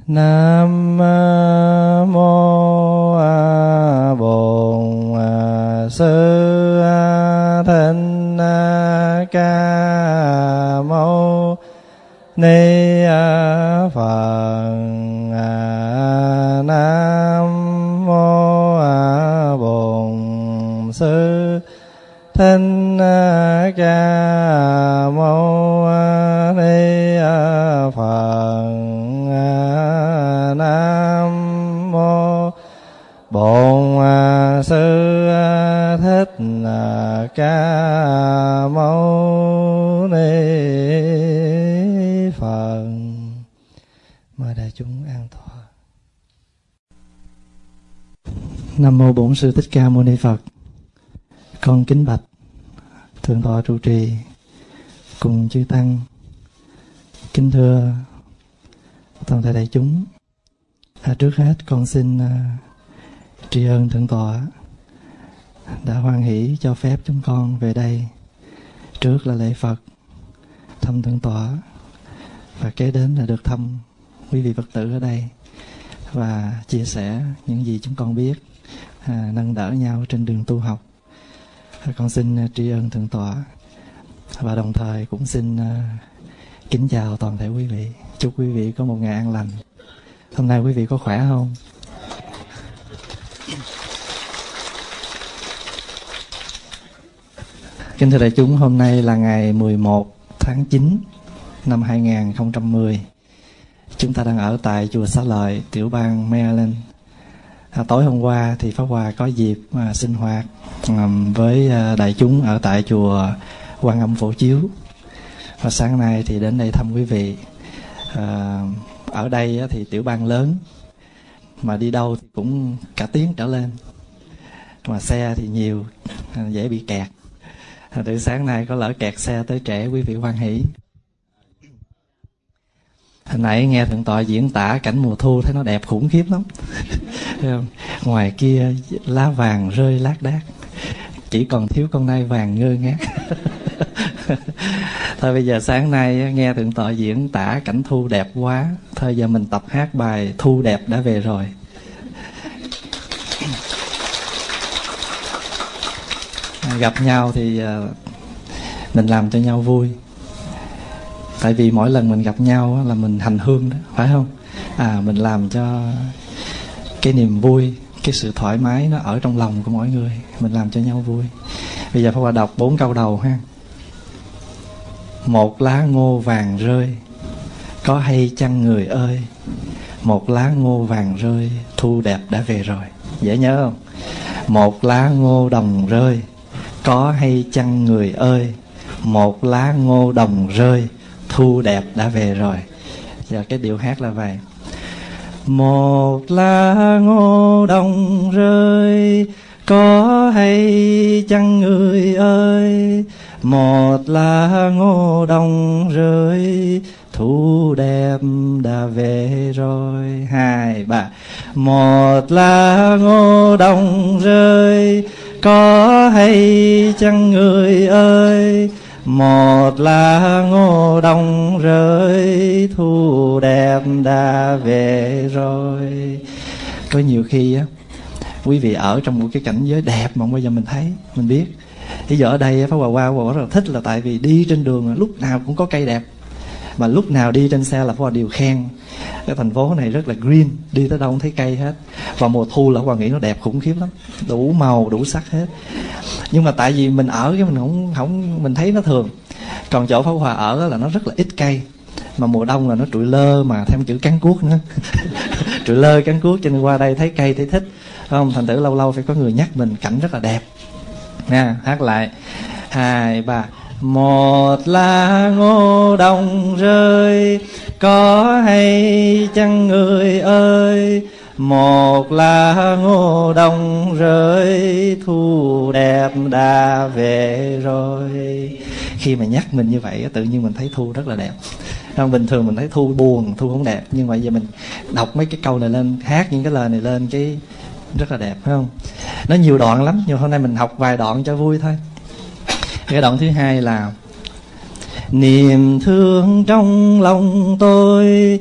Nam mô Bổn Sư Thích Ca Mâu Ni Phật. Nam mô Bổn Sư Thích Ca Mâu Ni Phật. Nam mô Bổn Sư Thích Ca Mâu Ni Phật. Mời đại chúng an tọa. Nam mô Bổn Sư Thích Ca Mâu Ni Phật. Con kính bạch Thượng tọa trụ trì cùng chư tăng. Kính thưa toàn thể đại chúng, trước hết con xin tri ân Thượng tọa đã hoan hỷ cho phép chúng con về đây. Trước là lễ Phật, thăm Thượng tọa, và kế đến là được thăm quý vị Phật tử ở đây và chia sẻ những gì chúng con biết, nâng đỡ nhau trên đường tu học. Con xin tri ân Thượng tọa và đồng thời cũng xin kính chào toàn thể quý vị. Chúc quý vị có một ngày an lành. Hôm nay quý vị có khỏe không? Kính thưa đại chúng, hôm nay là ngày 11 tháng 9 năm 2010. Chúng ta đang ở tại chùa Xá Lợi, tiểu bang Maryland. Tối hôm qua thì Pháp Hòa có dịp sinh hoạt với đại chúng ở tại chùa Quan Âm Phổ Chiếu. Và sáng nay thì đến đây thăm quý vị. Ở đây thì tiểu bang lớn, mà đi đâu thì cũng cả tiếng trở lên, mà xe thì nhiều, dễ bị kẹt. Từ sáng nay có lỡ kẹt xe tới trễ, quý vị hoan hỷ. Hồi nãy nghe Thượng tọa diễn tả cảnh mùa thu thấy nó đẹp khủng khiếp lắm. Ngoài kia lá vàng rơi lác đác, chỉ còn thiếu con nai vàng ngơ ngác. Thôi bây giờ sáng nay nghe Thượng tọa diễn tả cảnh thu đẹp quá, thôi giờ mình tập hát bài Thu Đẹp Đã Về Rồi. Gặp nhau thì mình làm cho nhau vui. Tại vì mỗi lần mình gặp nhau là mình hành hương đó, phải không? Mình làm cho cái niềm vui, cái sự thoải mái nó ở trong lòng của mỗi người. Mình làm cho nhau vui. Bây giờ Pháp Hòa đọc 4 câu đầu ha. Một lá ngô vàng rơi, có hay chăng người ơi? Một lá ngô vàng rơi, thu đẹp đã về rồi. Dễ nhớ không? Một lá ngô đồng rơi, có hay chăng người ơi? Một lá ngô đồng rơi, thu đẹp đã về rồi. Giờ cái điệu hát là vậy. Một lá ngô đồng rơi, có hay chăng người ơi? Một lá ngô đồng rơi, thu đẹp đã về rồi. 2, 3. Một lá ngô đồng rơi, có hay chăng người ơi? Một lá ngô đồng rơi, thu đẹp đã về rồi. Có nhiều khi á, quý vị ở trong một cái cảnh giới đẹp mà không bao giờ mình thấy, mình biết. Thì giờ ở đây Pháp Hòa qua rất là thích, là tại vì đi trên đường lúc nào cũng có cây đẹp, mà lúc nào đi trên xe là Pháp Hòa đều khen cái thành phố này rất là green, đi tới đâu không thấy cây hết. Và mùa thu là Pháp Hòa nghĩ nó đẹp khủng khiếp lắm, đủ màu đủ sắc hết. Nhưng mà tại vì mình ở cái mình không mình thấy nó thường. Còn chỗ Pháp Hòa ở là nó rất là ít cây, mà mùa đông là nó trụi lơ, mà thêm chữ cắn cuốc nữa. Trụi lơ cắn cuốc, cho nên qua đây thấy cây thấy thích, không? Thành thử lâu lâu phải có người nhắc mình cảnh rất là đẹp nha. Hát lại 2, 3. Một lá ngô đồng rơi, có hay chăng người ơi? Một lá ngô đồng rơi, thu đẹp đã về rồi. Khi mà nhắc mình như vậy, tự nhiên mình thấy thu rất là đẹp. Không, bình thường mình thấy thu buồn, thu không đẹp. Nhưng mà giờ mình đọc mấy cái câu này lên, hát những cái lời này lên, cái rất là đẹp, phải không? Nó nhiều đoạn lắm, nhưng hôm nay mình học vài đoạn cho vui thôi. Cái đoạn thứ 2 là: niềm thương trong lòng tôi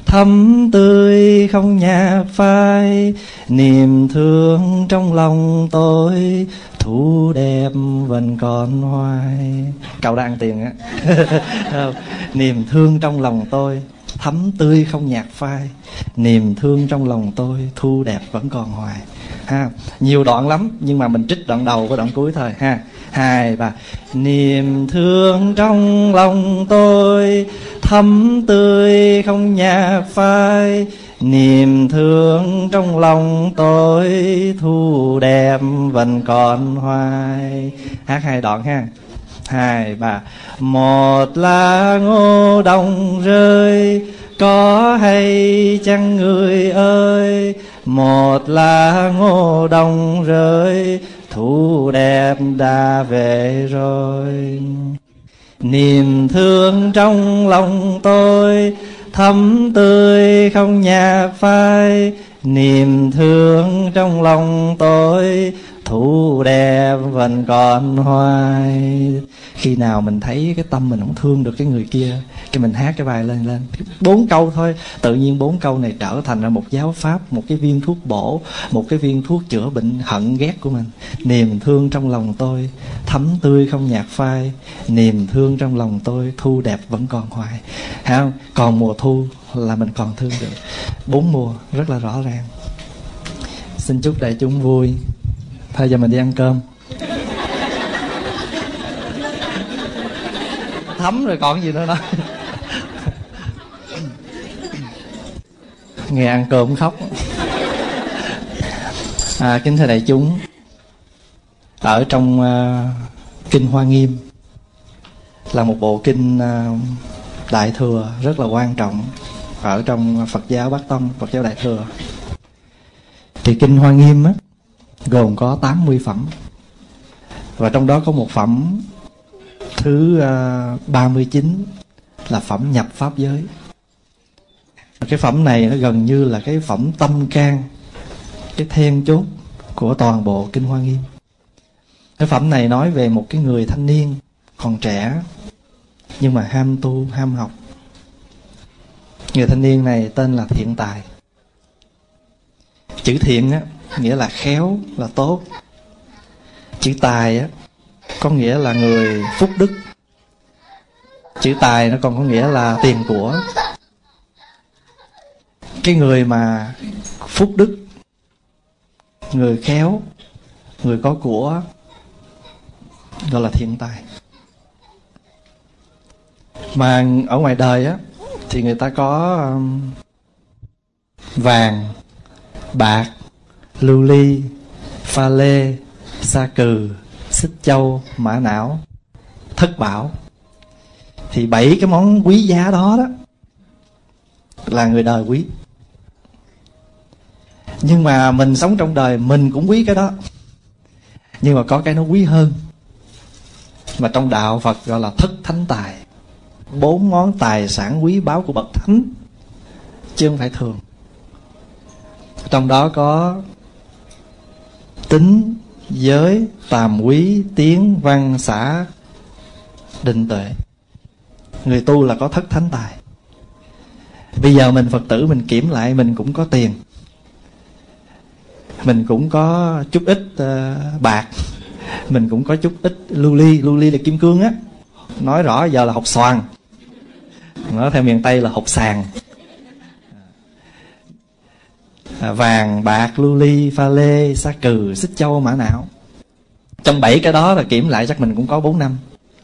thắm tươi không nhạt phai, niềm thương trong lòng tôi thu đẹp vẫn còn hoài. Cậu đang ăn tiền á. Niềm thương trong lòng tôi thắm tươi không nhạt phai, niềm thương trong lòng tôi thu đẹp vẫn còn hoài. Ha, nhiều đoạn lắm nhưng mà mình trích đoạn đầu với đoạn cuối thôi ha. 2, 3. Niềm thương trong lòng tôi thắm tươi không nhạt phai, niềm thương trong lòng tôi thu đẹp vẫn còn hoài. Hát 2 đoạn ha. 2, 3. Một lá ngô đồng rơi, có hay chăng người ơi, một lá ngô đồng rơi, thu đẹp đã về rồi. Niềm thương trong lòng tôi thắm tươi không nhạt phai, niềm thương trong lòng tôi thu đẹp vẫn còn hoài. Khi nào mình thấy cái tâm mình không thương được cái người kia, cái mình hát cái bài lên 4 câu thôi, tự nhiên 4 câu này trở thành ra một giáo pháp, một cái viên thuốc bổ, một cái viên thuốc chữa bệnh hận ghét của mình. Niềm thương trong lòng tôi thắm tươi không nhạt phai, niềm thương trong lòng tôi thu đẹp vẫn còn hoài. Không? Còn mùa thu là mình còn thương được. 4 mùa rất là rõ ràng. Xin chúc đại chúng vui. Thôi giờ mình đi ăn cơm. Thấm rồi còn gì nữa đó. Nghe ăn cơm khóc. Kính thưa đại chúng, ở trong Kinh Hoa Nghiêm là một bộ kinh Đại Thừa rất là quan trọng ở trong Phật giáo Bát Tông, Phật giáo Đại Thừa. Thì Kinh Hoa Nghiêm á, gồm có 80 phẩm, và trong đó có một phẩm thứ 39 là phẩm nhập pháp giới. Cái phẩm này nó gần như là cái phẩm tâm can, cái then chốt của toàn bộ Kinh Hoa Nghiêm. Cái phẩm này nói về một cái người thanh niên còn trẻ nhưng mà ham tu, ham học. Người thanh niên này tên là Thiện Tài. Chữ thiện á nghĩa là khéo, là tốt. Chữ tài á có nghĩa là người phúc đức. Chữ tài nó còn có nghĩa là tiền của. Cái người mà phúc đức, người khéo, người có của, gọi là thiện tài. Mà ở ngoài đời á thì người ta có vàng, bạc, lưu ly, pha lê, sa cừ, xích châu, mã não, thất bảo. Thì 7 cái món quý giá đó đó là người đời quý. Nhưng mà mình sống trong đời mình cũng quý cái đó, nhưng mà có cái nó quý hơn, mà trong đạo Phật gọi là thất thánh tài. 4 món tài sản quý báu của bậc thánh, chứ không phải thường. Trong đó có tính, giới, tàm quý, tiếng, văn, xã, định tuệ. Người tu là có thất thánh tài. Bây giờ mình Phật tử mình kiểm lại, mình cũng có tiền, mình cũng có chút ít bạc, mình cũng có chút ít lưu ly. Lưu ly là kim cương á, nói rõ giờ là hột xoàn, nói theo miền Tây là hột sàn. Vàng, bạc, lưu ly, pha lê, sa cừ, xích châu, mã não. Trong 7 cái đó là kiểm lại chắc mình cũng có 4 năm.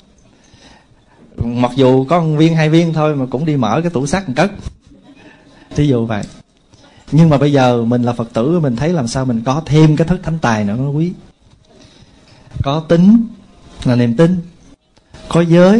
Mặc dù có 1 viên 2 viên thôi mà cũng đi mở cái tủ sắt một cất, thí dụ vậy. Nhưng mà bây giờ mình là Phật tử, mình thấy làm sao mình có thêm cái thất thánh tài nữa nó quý. Có tính là niềm tin, có giới.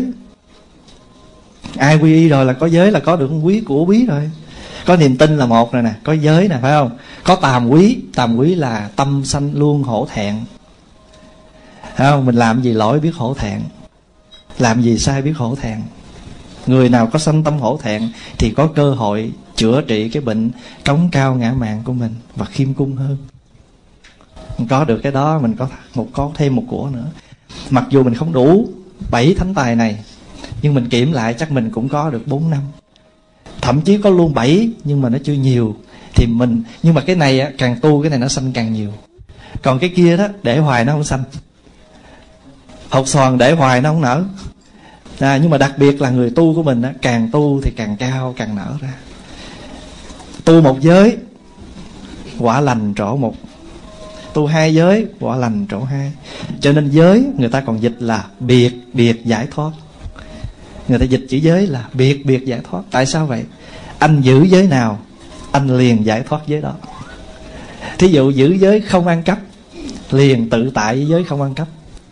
Ai quy y rồi là có giới là có được quý của quý rồi. Có niềm tin là một rồi nè, có giới nè, phải không? Có tàm quý. Tàm quý là tâm sanh luôn hổ thẹn, phải không? Mình làm gì lỗi biết hổ thẹn, làm gì sai biết hổ thẹn. Người nào có sanh tâm hổ thẹn thì có cơ hội chữa trị cái bệnh cống cao ngã mạn của mình và khiêm cung hơn. Mình có được cái đó, mình có thêm một của nữa. Mặc dù mình không đủ 7 thánh tài này, nhưng mình kiểm lại chắc mình cũng có được 4 năm. thậm chí có luôn 7 nhưng mà nó chưa nhiều. Thì mình, nhưng mà cái này càng tu cái này nó sanh càng nhiều. Còn cái kia đó để hoài nó không sanh. Hột xoàn để hoài nó không nở. Nhưng mà đặc biệt là người tu của mình càng tu thì càng cao, càng nở ra. Tu một giới quả lành chỗ một, tu 2 giới quả lành chỗ 2. Cho nên giới người ta còn dịch là biệt biệt giải thoát. Người ta dịch chữ giới là biệt biệt giải thoát. Tại sao vậy? Anh giữ giới nào anh liền giải thoát giới đó. Thí dụ giữ giới không ăn cắp, liền tự tại với giới không ăn cắp.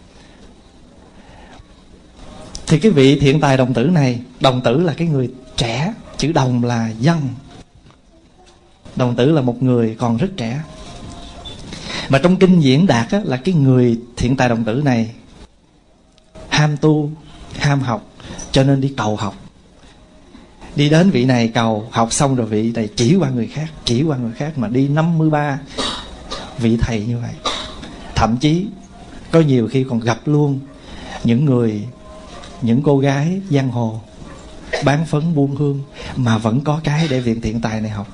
Thì cái vị thiện tài đồng tử này, đồng tử là cái người trẻ, chữ đồng là young. Đồng tử là một người còn rất trẻ. Mà trong kinh diễn đạt là cái người thiện tài đồng tử này ham tu, ham học, cho nên đi cầu học. Đi đến vị này cầu, học xong rồi vị này chỉ qua người khác, chỉ qua người khác, mà đi 53 vị thầy như vậy. Thậm chí có nhiều khi còn gặp luôn những cô gái giang hồ bán phấn buôn hương mà vẫn có cái để viện thiện tài này học.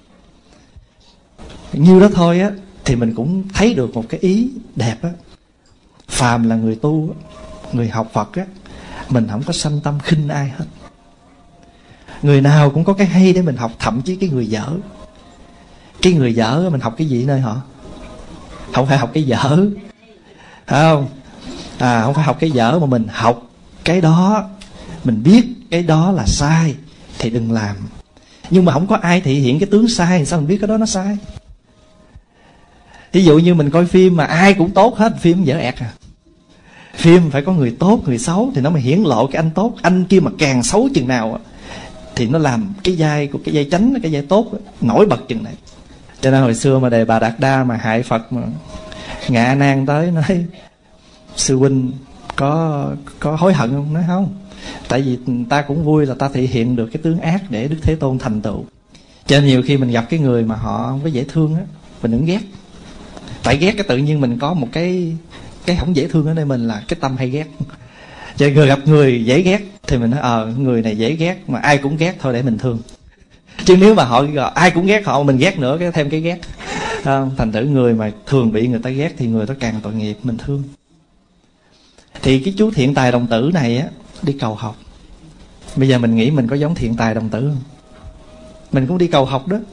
Nhiêu đó thôi thì mình cũng thấy được một cái ý đẹp Phàm là người tu, người học Phật mình không có sanh tâm khinh ai hết. Người nào cũng có cái hay để mình học. Thậm chí cái người dở, cái người dở mình học cái gì nơi họ? Không phải học cái dở, phải không? Không phải học cái dở, mà mình học cái đó. Mình biết cái đó là sai thì đừng làm. Nhưng mà không có ai thể hiện cái tướng sai thì sao mình biết cái đó nó sai? Ví dụ như mình coi phim mà ai cũng tốt hết, phim dở ẹt Phim phải có người tốt, người xấu thì nó mới hiển lộ cái anh tốt. Anh kia mà càng xấu chừng nào thì nó làm cái vai của cái vai chánh, cái vai tốt nổi bật chừng này. Cho nên hồi xưa mà Đề Bà Đạt Đa mà hại Phật, mà Ngạ Nan tới nói: sư huynh có hối hận không? Nói không, tại vì ta cũng vui là ta thể hiện được cái tướng ác để Đức Thế Tôn thành tựu. Cho nên nhiều khi mình gặp cái người mà họ không có dễ thương mình đừng ghét. Tại ghét cái tự nhiên mình có một cái không dễ thương ở nơi mình là cái tâm hay ghét. Cho nên gặp người dễ ghét thì mình nói người này dễ ghét, mà ai cũng ghét thôi để mình thương. Chứ nếu mà họ ai cũng ghét họ, mình ghét nữa, cái thêm cái ghét. Thành thử người mà thường bị người ta ghét thì người đó càng tội nghiệp, mình thương. Thì cái chú thiện tài đồng tử này đi cầu học. Bây giờ mình nghĩ mình có giống thiện tài đồng tử không? Mình cũng đi cầu học đó.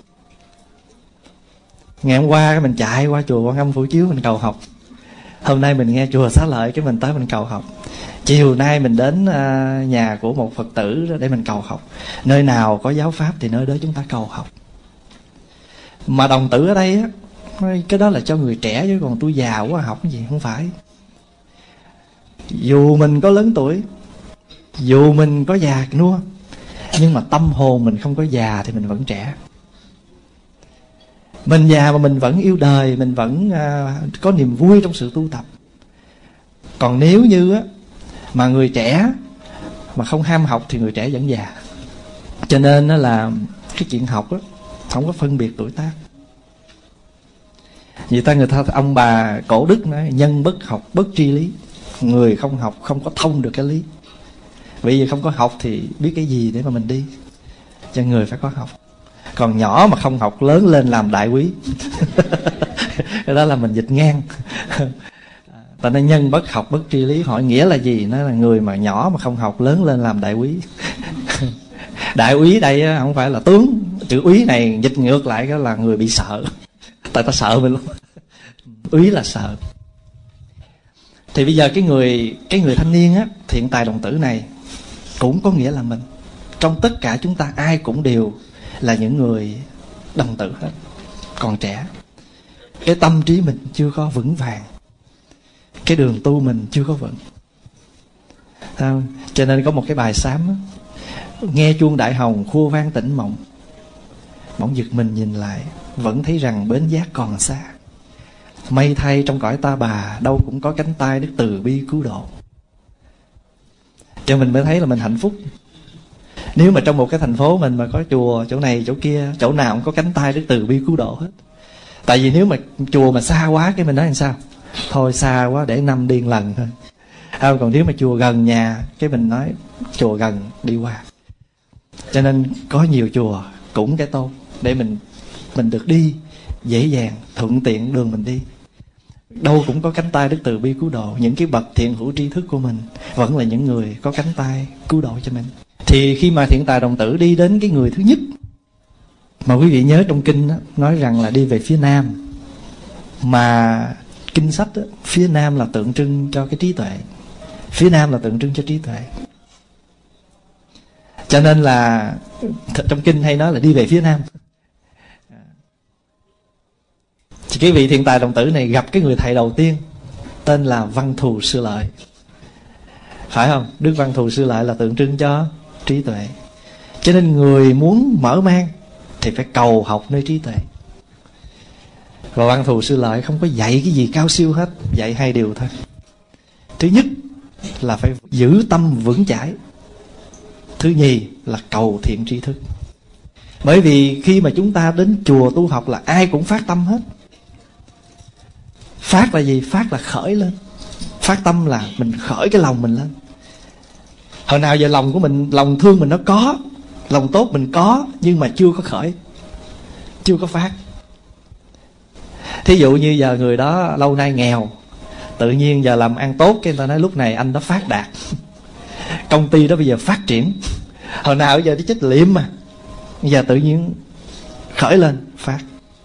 Ngày hôm qua mình chạy qua chùa Quan Âm Phủ Chiếu mình cầu học. Hôm nay mình nghe chùa Xá Lợi cái mình tới mình cầu học. Chiều nay mình đến nhà của một Phật tử để mình cầu học. Nơi nào có giáo pháp thì nơi đó chúng ta cầu học. Mà đồng tử ở đây cái đó là cho người trẻ, chứ còn tôi già quá học cái gì, không phải. Dù mình có lớn tuổi, dù mình có già nua, nhưng mà tâm hồn mình không có già thì mình vẫn trẻ. Mình già mà mình vẫn yêu đời, mình vẫn có niềm vui trong sự tu tập. Còn nếu như mà người trẻ mà không ham học thì người trẻ vẫn già. Cho nên là cái chuyện học không có phân biệt tuổi tác. Người ta ông bà cổ đức nói: nhân bất học bất tri lý. Người không học không có thông được cái lý. Vì không có học thì biết cái gì để mà mình đi. Cho người phải có học. Còn nhỏ mà không học lớn lên làm đại quý. Cái đó là mình dịch ngang. Ta nói nhân bất học bất tri lý. Hỏi nghĩa là gì? Nó là người mà nhỏ mà không học lớn lên làm đại quý. Đại úy đây không phải là tướng. Chữ úy này dịch ngược lại đó là người bị sợ. Tại ta sợ mình luôn. Úy là sợ. Thì bây giờ cái người thanh niên thiện tài đồng tử này cũng có nghĩa là mình. Trong tất cả chúng ta ai cũng đều là những người đồng tử hết, còn trẻ. Cái tâm trí mình chưa có vững vàng, cái đường tu mình chưa có vững. Cho nên có một cái bài sám nghe chuông đại hồng khua vang tỉnh mộng. Bỗng giật mình nhìn lại, vẫn thấy rằng bến giác còn xa. May thay trong cõi ta bà, đâu cũng có cánh tay Đức từ bi cứu độ. Cho mình mới thấy là mình hạnh phúc. Nếu mà trong một cái thành phố mình mà có chùa chỗ này chỗ kia, chỗ nào cũng có cánh tay Đức từ bi cứu độ hết. Tại vì nếu mà chùa mà xa quá cái mình nói làm sao? Thôi xa quá để 5 điên lần thôi. Còn nếu mà chùa gần nhà cái mình nói chùa gần đi qua. Cho nên có nhiều chùa cũng cái tôn để mình được đi dễ dàng, thuận tiện đường mình đi. Đâu cũng có cánh tay Đức Từ Bi cứu độ. Những cái bậc thiện hữu tri thức của mình vẫn là những người có cánh tay cứu độ cho mình. Thì khi mà Thiện Tài Đồng Tử đi đến cái người thứ nhất, mà quý vị nhớ trong kinh đó, nói rằng là đi về phía nam, mà kinh sách đó, phía nam là tượng trưng cho cái trí tuệ, phía nam là tượng trưng cho trí tuệ. Cho nên là trong kinh hay nói là đi về phía nam. Thì cái vị Thiện Tài Đồng Tử này gặp cái người thầy đầu tiên tên là Văn Thù Sư Lợi, phải không? Đức Văn Thù Sư Lợi là tượng trưng cho trí tuệ. Cho nên người muốn mở mang thì phải cầu học nơi trí tuệ. Và Văn Thù Sư Lợi không có dạy cái gì cao siêu hết, dạy hai điều thôi. Thứ nhất là phải giữ tâm vững chãi. Thứ nhì là cầu thiện tri thức. Bởi vì khi mà chúng ta đến chùa tu học là ai cũng phát tâm hết. Phát là gì? Phát là khởi lên. Phát tâm là mình khởi cái lòng mình lên. Hồi nào giờ lòng của mình, lòng thương mình nó có, lòng tốt mình có, nhưng mà chưa có khởi, chưa có phát. Thí dụ như giờ người đó lâu nay nghèo, tự nhiên giờ làm ăn tốt, cái người ta nói lúc này anh đó phát đạt, công ty đó bây giờ phát triển. Hồi nào giờ đi chết liệm mà, bây giờ tự nhiên khởi lên phát.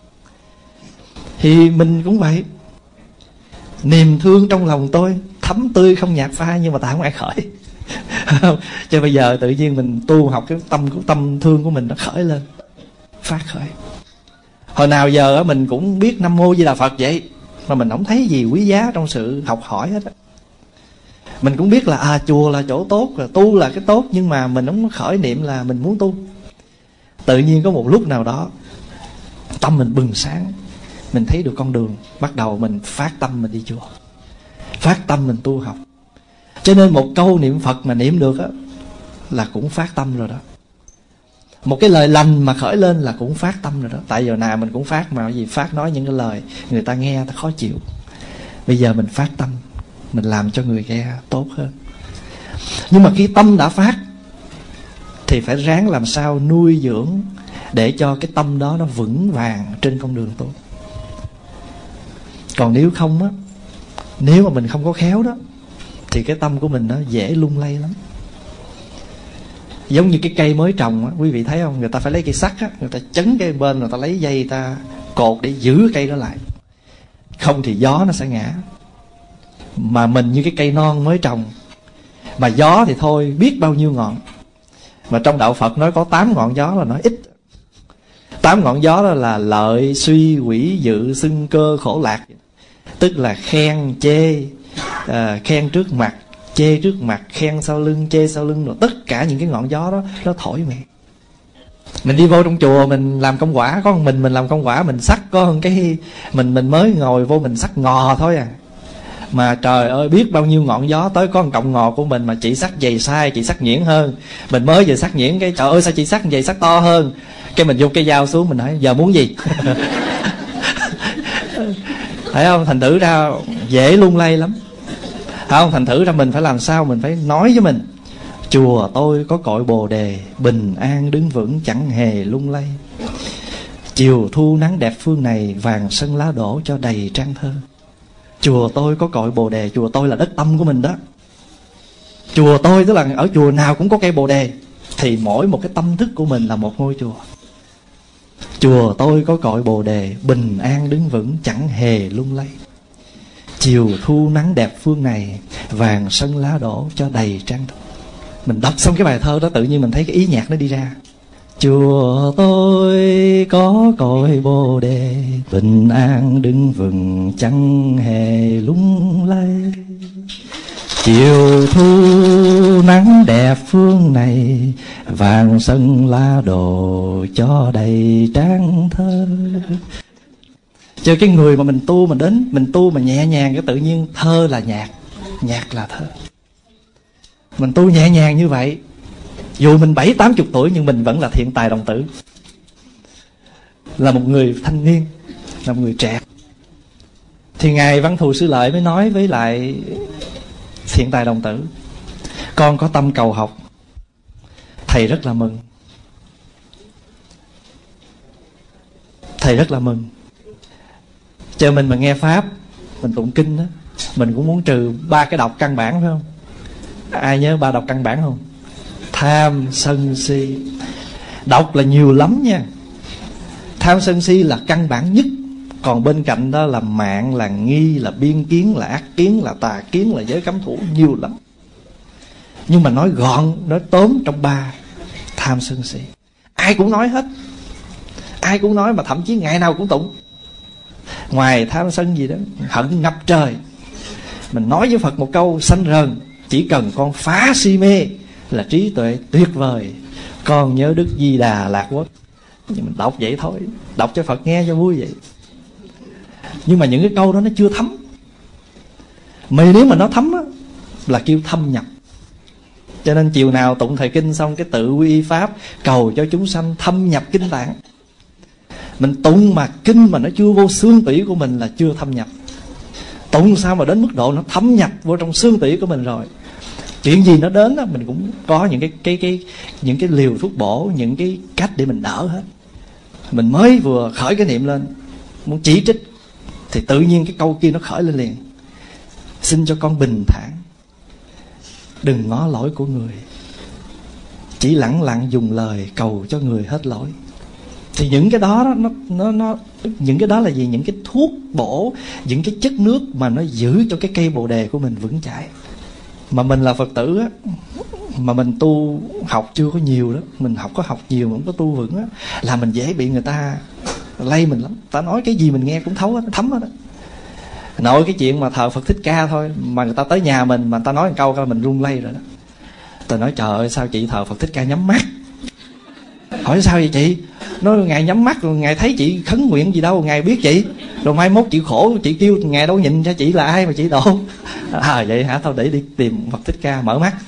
Thì mình cũng vậy. Niềm thương trong lòng tôi thấm tươi không nhạt phai, nhưng mà ta không ai khởi. Cho bây giờ tự nhiên mình tu học cái tâm thương của mình nó khởi lên, phát khởi. Hồi nào giờ mình cũng biết Nam Mô Di Đà Phật vậy, mà mình không thấy gì quý giá trong sự học hỏi hết á. Mình cũng biết là chùa là chỗ tốt, là tu là cái tốt, nhưng mà mình không khởi niệm là mình muốn tu. Tự nhiên có một lúc nào đó tâm mình bừng sáng, mình thấy được con đường, bắt đầu mình phát tâm mình đi chùa, phát tâm mình tu học. Cho nên một câu niệm Phật mà niệm được á là cũng phát tâm rồi đó. Một cái lời lành mà khởi lên là cũng phát tâm rồi đó. Tại giờ nào mình cũng phát, mà gì phát nói những cái lời người ta nghe ta khó chịu. Bây giờ mình phát tâm, mình làm cho người nghe tốt hơn. Nhưng mà khi tâm đã phát thì phải ráng làm sao nuôi dưỡng để cho cái tâm đó nó vững vàng trên con đường tu. Còn nếu không á, nếu mà mình không có khéo đó, thì cái tâm của mình nó dễ lung lay lắm. Giống như cái cây mới trồng á, quý vị thấy không? Người ta phải lấy cây sắt á, người ta chấn cái bên, người ta lấy dây ta cột để giữ cây đó lại, không thì gió nó sẽ ngã. Mà mình như cái cây non mới trồng, mà gió thì thôi biết bao nhiêu ngọn. Mà trong đạo Phật nói có 8 ngọn gió là nói ít. 8 ngọn gió đó là lợi, suy, quỷ, dự, xưng, cơ, khổ, lạc. Tức là khen, chê, khen trước mặt, chê trước mặt, khen sau lưng, chê sau lưng, rồi tất cả những cái ngọn gió đó nó thổi mình đi vô trong chùa mình làm công quả, có mình làm công quả, mình sắc có một cái mình mới ngồi vô mình sắc ngò thôi à. Mà trời ơi biết bao nhiêu ngọn gió tới, có một cọng ngò của mình mà chị sắc dày sai, chị sắc nhuyễn hơn. Mình mới vừa sắc nhuyễn cái trời ơi sao chị sắc dày, sắc to hơn. Cái mình dùng cây dao xuống mình nói giờ muốn gì. Thấy không? Thành thử ra dễ lung lay lắm. Thấy không? Thành thử ra mình phải làm sao, mình phải nói với mình: chùa tôi có cội Bồ Đề, bình an đứng vững chẳng hề lung lay. Chiều thu nắng đẹp phương này, vàng sân lá đổ cho đầy trang thơ. Chùa tôi có cội Bồ Đề, chùa tôi là đất tâm của mình đó. Chùa tôi tức là ở chùa nào cũng có cây Bồ Đề, thì mỗi một cái tâm thức của mình là một ngôi chùa. Chùa tôi có cội Bồ Đề, bình an đứng vững chẳng hề lung lay. Chiều thu nắng đẹp phương này, vàng sân lá đổ cho đầy trang thơ. Mình đọc xong cái bài thơ đó tự nhiên mình thấy cái ý nhạc nó đi ra. Chùa tôi có cội Bồ Đề, bình an đứng vững chẳng hề lung lay. Chiều thu nắng đẹp phương này, vàng sân lá đồ cho đầy trang thơ. Chứ cái người mà mình tu, mình đến mình tu mà nhẹ nhàng, cái tự nhiên thơ là nhạc, nhạc là thơ. Mình tu nhẹ nhàng như vậy, dù mình 70-80 tuổi nhưng mình vẫn là Thiện Tài Đồng Tử, là một người thanh niên, là một người trẻ. Thì Ngài Văn Thù Sư Lợi mới nói với lại Thiện Tài Đồng Tử: con có tâm cầu học, thầy rất là mừng. Thầy rất là mừng. Cho mình mà nghe Pháp, mình tụng kinh đó, mình cũng muốn trừ 3 cái độc căn bản, phải không? Ai nhớ 3 độc căn bản không? Tham, sân, si. Độc là nhiều lắm nha. Tham, sân, si là căn bản nhất. Còn bên cạnh đó là mạng, là nghi, là biên kiến, là ác kiến, là tà kiến, là giới cấm thủ, nhiều lắm. Nhưng mà nói gọn, nói tóm trong 3: tham, sân, si. Ai cũng nói hết. Ai cũng nói, mà thậm chí ngày nào cũng tụng. Ngoài tham sân gì đó, hận ngập trời. Mình nói với Phật một câu sanh rờn: chỉ cần con phá si mê là trí tuệ tuyệt vời, con nhớ Đức Di Đà Lạc Quốc. Nhưng mình đọc vậy thôi, đọc cho Phật nghe cho vui vậy. Nhưng mà những cái câu đó nó chưa thấm. Mà nếu mà nó thấm á, là kêu thâm nhập. Cho nên chiều nào tụng thời kinh xong cái tự quy y pháp, cầu cho chúng sanh thâm nhập kinh tạng. Mình tụng mà kinh mà nó chưa vô xương tủy của mình là chưa thâm nhập. Tụng sao mà đến mức độ nó thâm nhập vô trong xương tủy của mình rồi, chuyện gì nó đến đó, mình cũng có những cái liều thuốc bổ, những cái cách để mình đỡ hết. Mình mới vừa khởi cái niệm lên, muốn chỉ trích, thì tự nhiên cái câu kia nó khởi lên liền: xin cho con bình thản, đừng ngó lỗi của người, chỉ lẳng lặng dùng lời cầu cho người hết lỗi. Thì những cái đó nó những cái đó là gì? Những cái thuốc bổ, những cái chất nước mà nó giữ cho cái cây bồ đề của mình vững chãi. Mà mình là Phật tử á, mà mình tu học chưa có nhiều đó, mình có học nhiều mà không có tu vững á, là mình dễ bị người ta lay mình lắm. Ta nói cái gì mình nghe cũng thấu hết, thấm hết đó. Nội cái chuyện mà thờ Phật Thích Ca thôi, mà người ta tới nhà mình mà ta nói một câu mình run lay rồi đó. Ta nói trời ơi, sao chị thờ Phật Thích Ca nhắm mắt? Hỏi sao vậy chị? Nói Ngài nhắm mắt rồi Ngài thấy chị khấn nguyện gì đâu, Ngài biết chị. Rồi mai mốt chị khổ, chị kêu Ngài đâu nhìn cho chị là ai mà chị độ. Vậy hả? Thôi để đi tìm Phật Thích Ca mở mắt.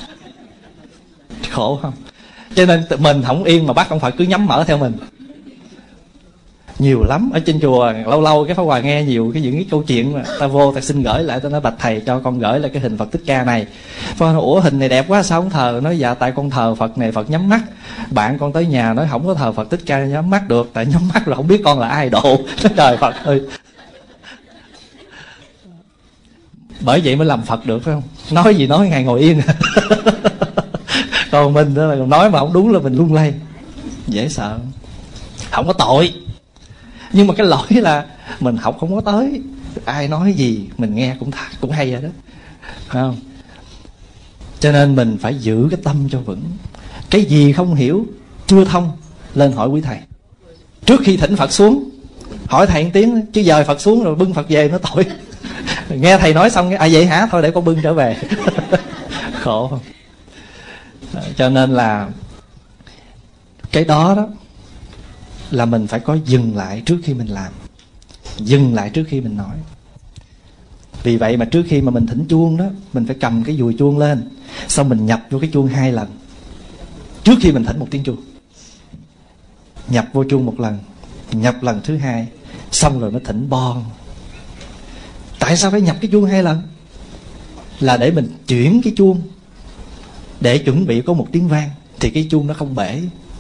Khổ không? Cho nên mình không yên mà bắt ông Phật cứ nhắm mở theo mình. Nhiều lắm. Ở trên chùa lâu lâu cái Pháp Hòa nghe nhiều những cái câu chuyện mà ta vô ta xin gửi lại, ta nói bạch thầy cho con gửi lại cái hình Phật Thích Ca này. Pháp Hòa nói ủa hình này đẹp quá sao không thờ? Nói dạ tại con thờ Phật này Phật nhắm mắt. Bạn con tới nhà nói không có thờ Phật Thích Ca nhắm mắt được, tại nhắm mắt rồi không biết con là ai độ. Trời Phật ơi. Bởi vậy mới làm Phật được phải không? Nói gì nói Ngài ngồi yên. Còn mình đó là nói mà không đúng là mình lung lay. Dễ sợ. Không có tội, nhưng mà cái lỗi là mình học không có tới. Ai nói gì mình nghe cũng hay rồi đó, phải không? Cho nên mình phải giữ cái tâm cho vững. Cái gì không hiểu, chưa thông, lên hỏi quý thầy. Trước khi thỉnh Phật xuống hỏi thầy một tiếng, chứ dời Phật xuống rồi bưng Phật về nó tội. Nghe thầy nói xong vậy hả, thôi để con bưng trở về. Khổ không? Cho nên là cái đó là mình phải có dừng lại trước khi mình làm, dừng lại trước khi mình nói. Vì vậy mà trước khi mà mình thỉnh chuông đó, mình phải cầm cái dùi chuông lên, xong mình nhập vô cái chuông 2 lần trước khi mình thỉnh một tiếng chuông. Nhập vô chuông 1 lần, nhập lần thứ 2, xong rồi mới thỉnh bon. Tại sao phải nhập cái chuông 2 lần? Là để mình chuyển cái chuông, để chuẩn bị có một tiếng vang, thì cái chuông nó không bể.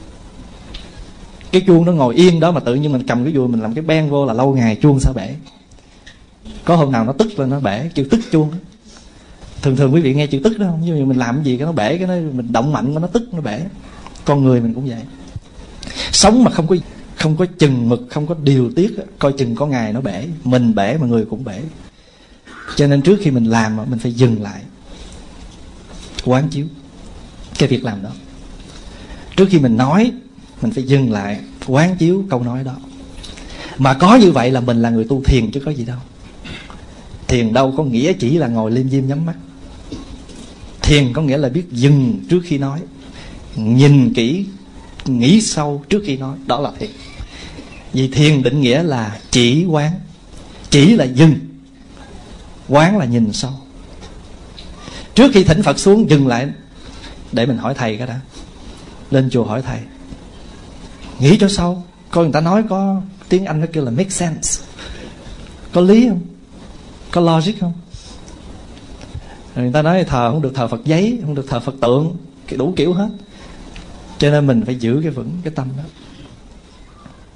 Cái chuông nó ngồi yên đó mà tự nhiên mình cầm cái dùi mình làm cái beng vô là lâu ngày chuông sao bể. Có hôm nào nó tức lên nó bể, chữ tức chuông. Thường quý vị nghe chữ tức đó không? Như mình làm gì cái nó bể, cái mình động mạnh nó tức nó bể. Con người mình cũng vậy. Sống mà không có chừng mực, không có điều tiết, coi chừng có ngày nó bể. Mình bể mà người cũng bể. Cho nên trước khi mình làm mình phải dừng lại, quán chiếu cái việc làm đó. Trước khi mình nói, mình phải dừng lại, quán chiếu câu nói đó. Mà có như vậy là mình là người tu thiền chứ có gì đâu. Thiền đâu có nghĩa chỉ là ngồi lim dim nhắm mắt. Thiền có nghĩa là biết dừng trước khi nói, nhìn kỹ, nghĩ sâu trước khi nói. Đó là thiền. Vì thiền định nghĩa là chỉ quán. Chỉ là dừng, quán là nhìn sâu. Trước khi thỉnh Phật xuống dừng lại để mình hỏi thầy cái đã. Lên chùa hỏi thầy, nghĩ cho sâu, coi người ta nói có tiếng Anh nó kêu là make sense, có lý không, có logic không. Người ta nói thờ không được thờ Phật giấy, không được thờ Phật tượng, đủ kiểu hết. Cho nên mình phải giữ cái vững cái tâm đó.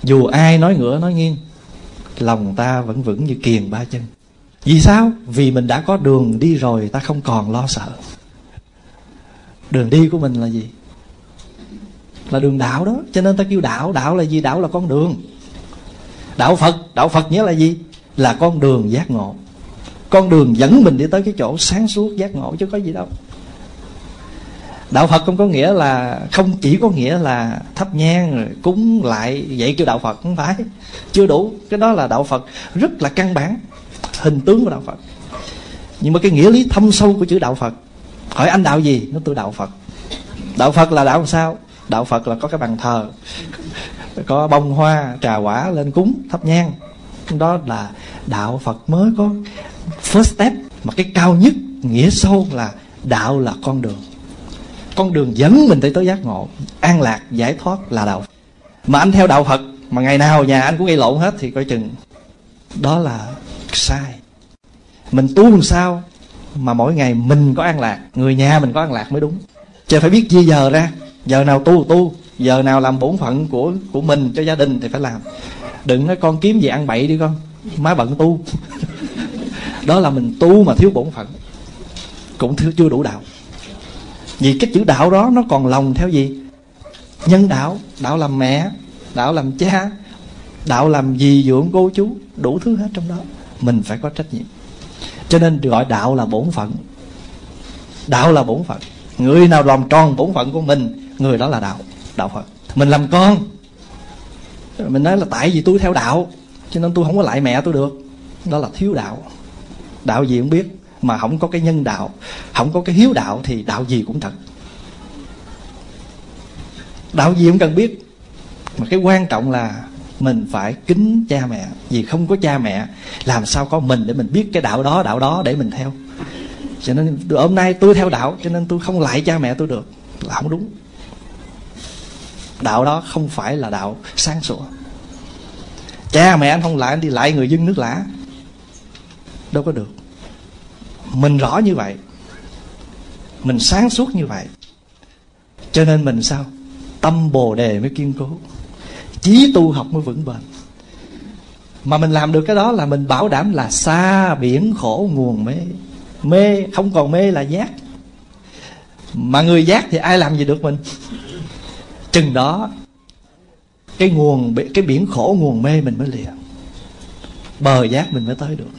Dù ai nói ngửa nói nghiêng, lòng ta vẫn vững như kiềng ba chân. Vì sao? Vì mình đã có đường đi rồi, ta không còn lo sợ. Đường đi của mình là gì? Là đường đạo đó. Cho nên ta kêu đạo. Đạo là gì? Đạo là con đường. Đạo Phật. Đạo Phật nghĩa là gì? Là con đường giác ngộ. Con đường dẫn mình đi tới cái chỗ sáng suốt giác ngộ, chứ có gì đâu. Đạo Phật không có nghĩa là, không chỉ có nghĩa là thắp nhang rồi cúng lại vậy kêu đạo Phật. Không phải, chưa đủ. Cái đó là đạo Phật rất là căn bản, hình tướng của đạo Phật. Nhưng mà cái nghĩa lý thâm sâu của chữ đạo Phật, hỏi anh đạo gì? Nó tôi đạo Phật. Đạo Phật là đạo làm sao? Đạo Phật là có cái bàn thờ, có bông hoa trà quả lên cúng thắp nhang. Đó là đạo Phật mới có first step. Mà cái cao nhất, nghĩa sâu là đạo là con đường. Con đường dẫn mình tới giác ngộ, an lạc, giải thoát là đạo. Mà anh theo đạo Phật mà ngày nào nhà anh cũng gây lộn hết thì coi chừng đó là sai. Mình tu làm sao mà mỗi ngày mình có an lạc, người nhà mình có an lạc mới đúng. Chứ phải biết chia giờ ra, giờ nào tu, giờ nào làm bổn phận của mình cho gia đình thì phải làm. Đừng nói con kiếm gì ăn bậy đi con, má bận tu. Đó là mình tu mà thiếu bổn phận, cũng chưa đủ đạo. Vì cái chữ đạo đó nó còn lòng theo gì? Nhân đạo. Đạo làm mẹ, đạo làm cha, đạo làm dì dưỡng cô chú, đủ thứ hết trong đó. Mình phải có trách nhiệm. Cho nên gọi đạo là bổn phận. Đạo là bổn phận. Người nào làm tròn bổn phận của mình, người đó là đạo, đạo Phật. Mình làm con, mình nói là tại vì tôi theo đạo cho nên tôi không có lại mẹ tôi được, đó là thiếu đạo. Đạo gì cũng biết, mà không có cái nhân đạo, không có cái hiếu đạo thì đạo gì cũng thật. Đạo gì cũng cần biết. Mà cái quan trọng là mình phải kính cha mẹ. Vì không có cha mẹ, làm sao có mình để mình biết cái đạo đó để mình theo. Cho nên hôm nay tôi theo đạo, cho nên tôi không lại cha mẹ tôi được, là không đúng. Đạo đó không phải là đạo sáng sủa. Cha mẹ anh không lại, anh đi lại người dân nước lã, đâu có được. Mình rõ như vậy, mình sáng suốt như vậy, cho nên mình sao? Tâm Bồ Đề mới kiên cố, chí tu học mới vững bền. Mà mình làm được cái đó là mình bảo đảm là xa biển khổ nguồn mê. Mê, không còn mê là giác. Mà người giác thì ai làm gì được mình? Chừng đó cái biển khổ nguồn mê mình mới lìa, bờ giác mình mới tới được.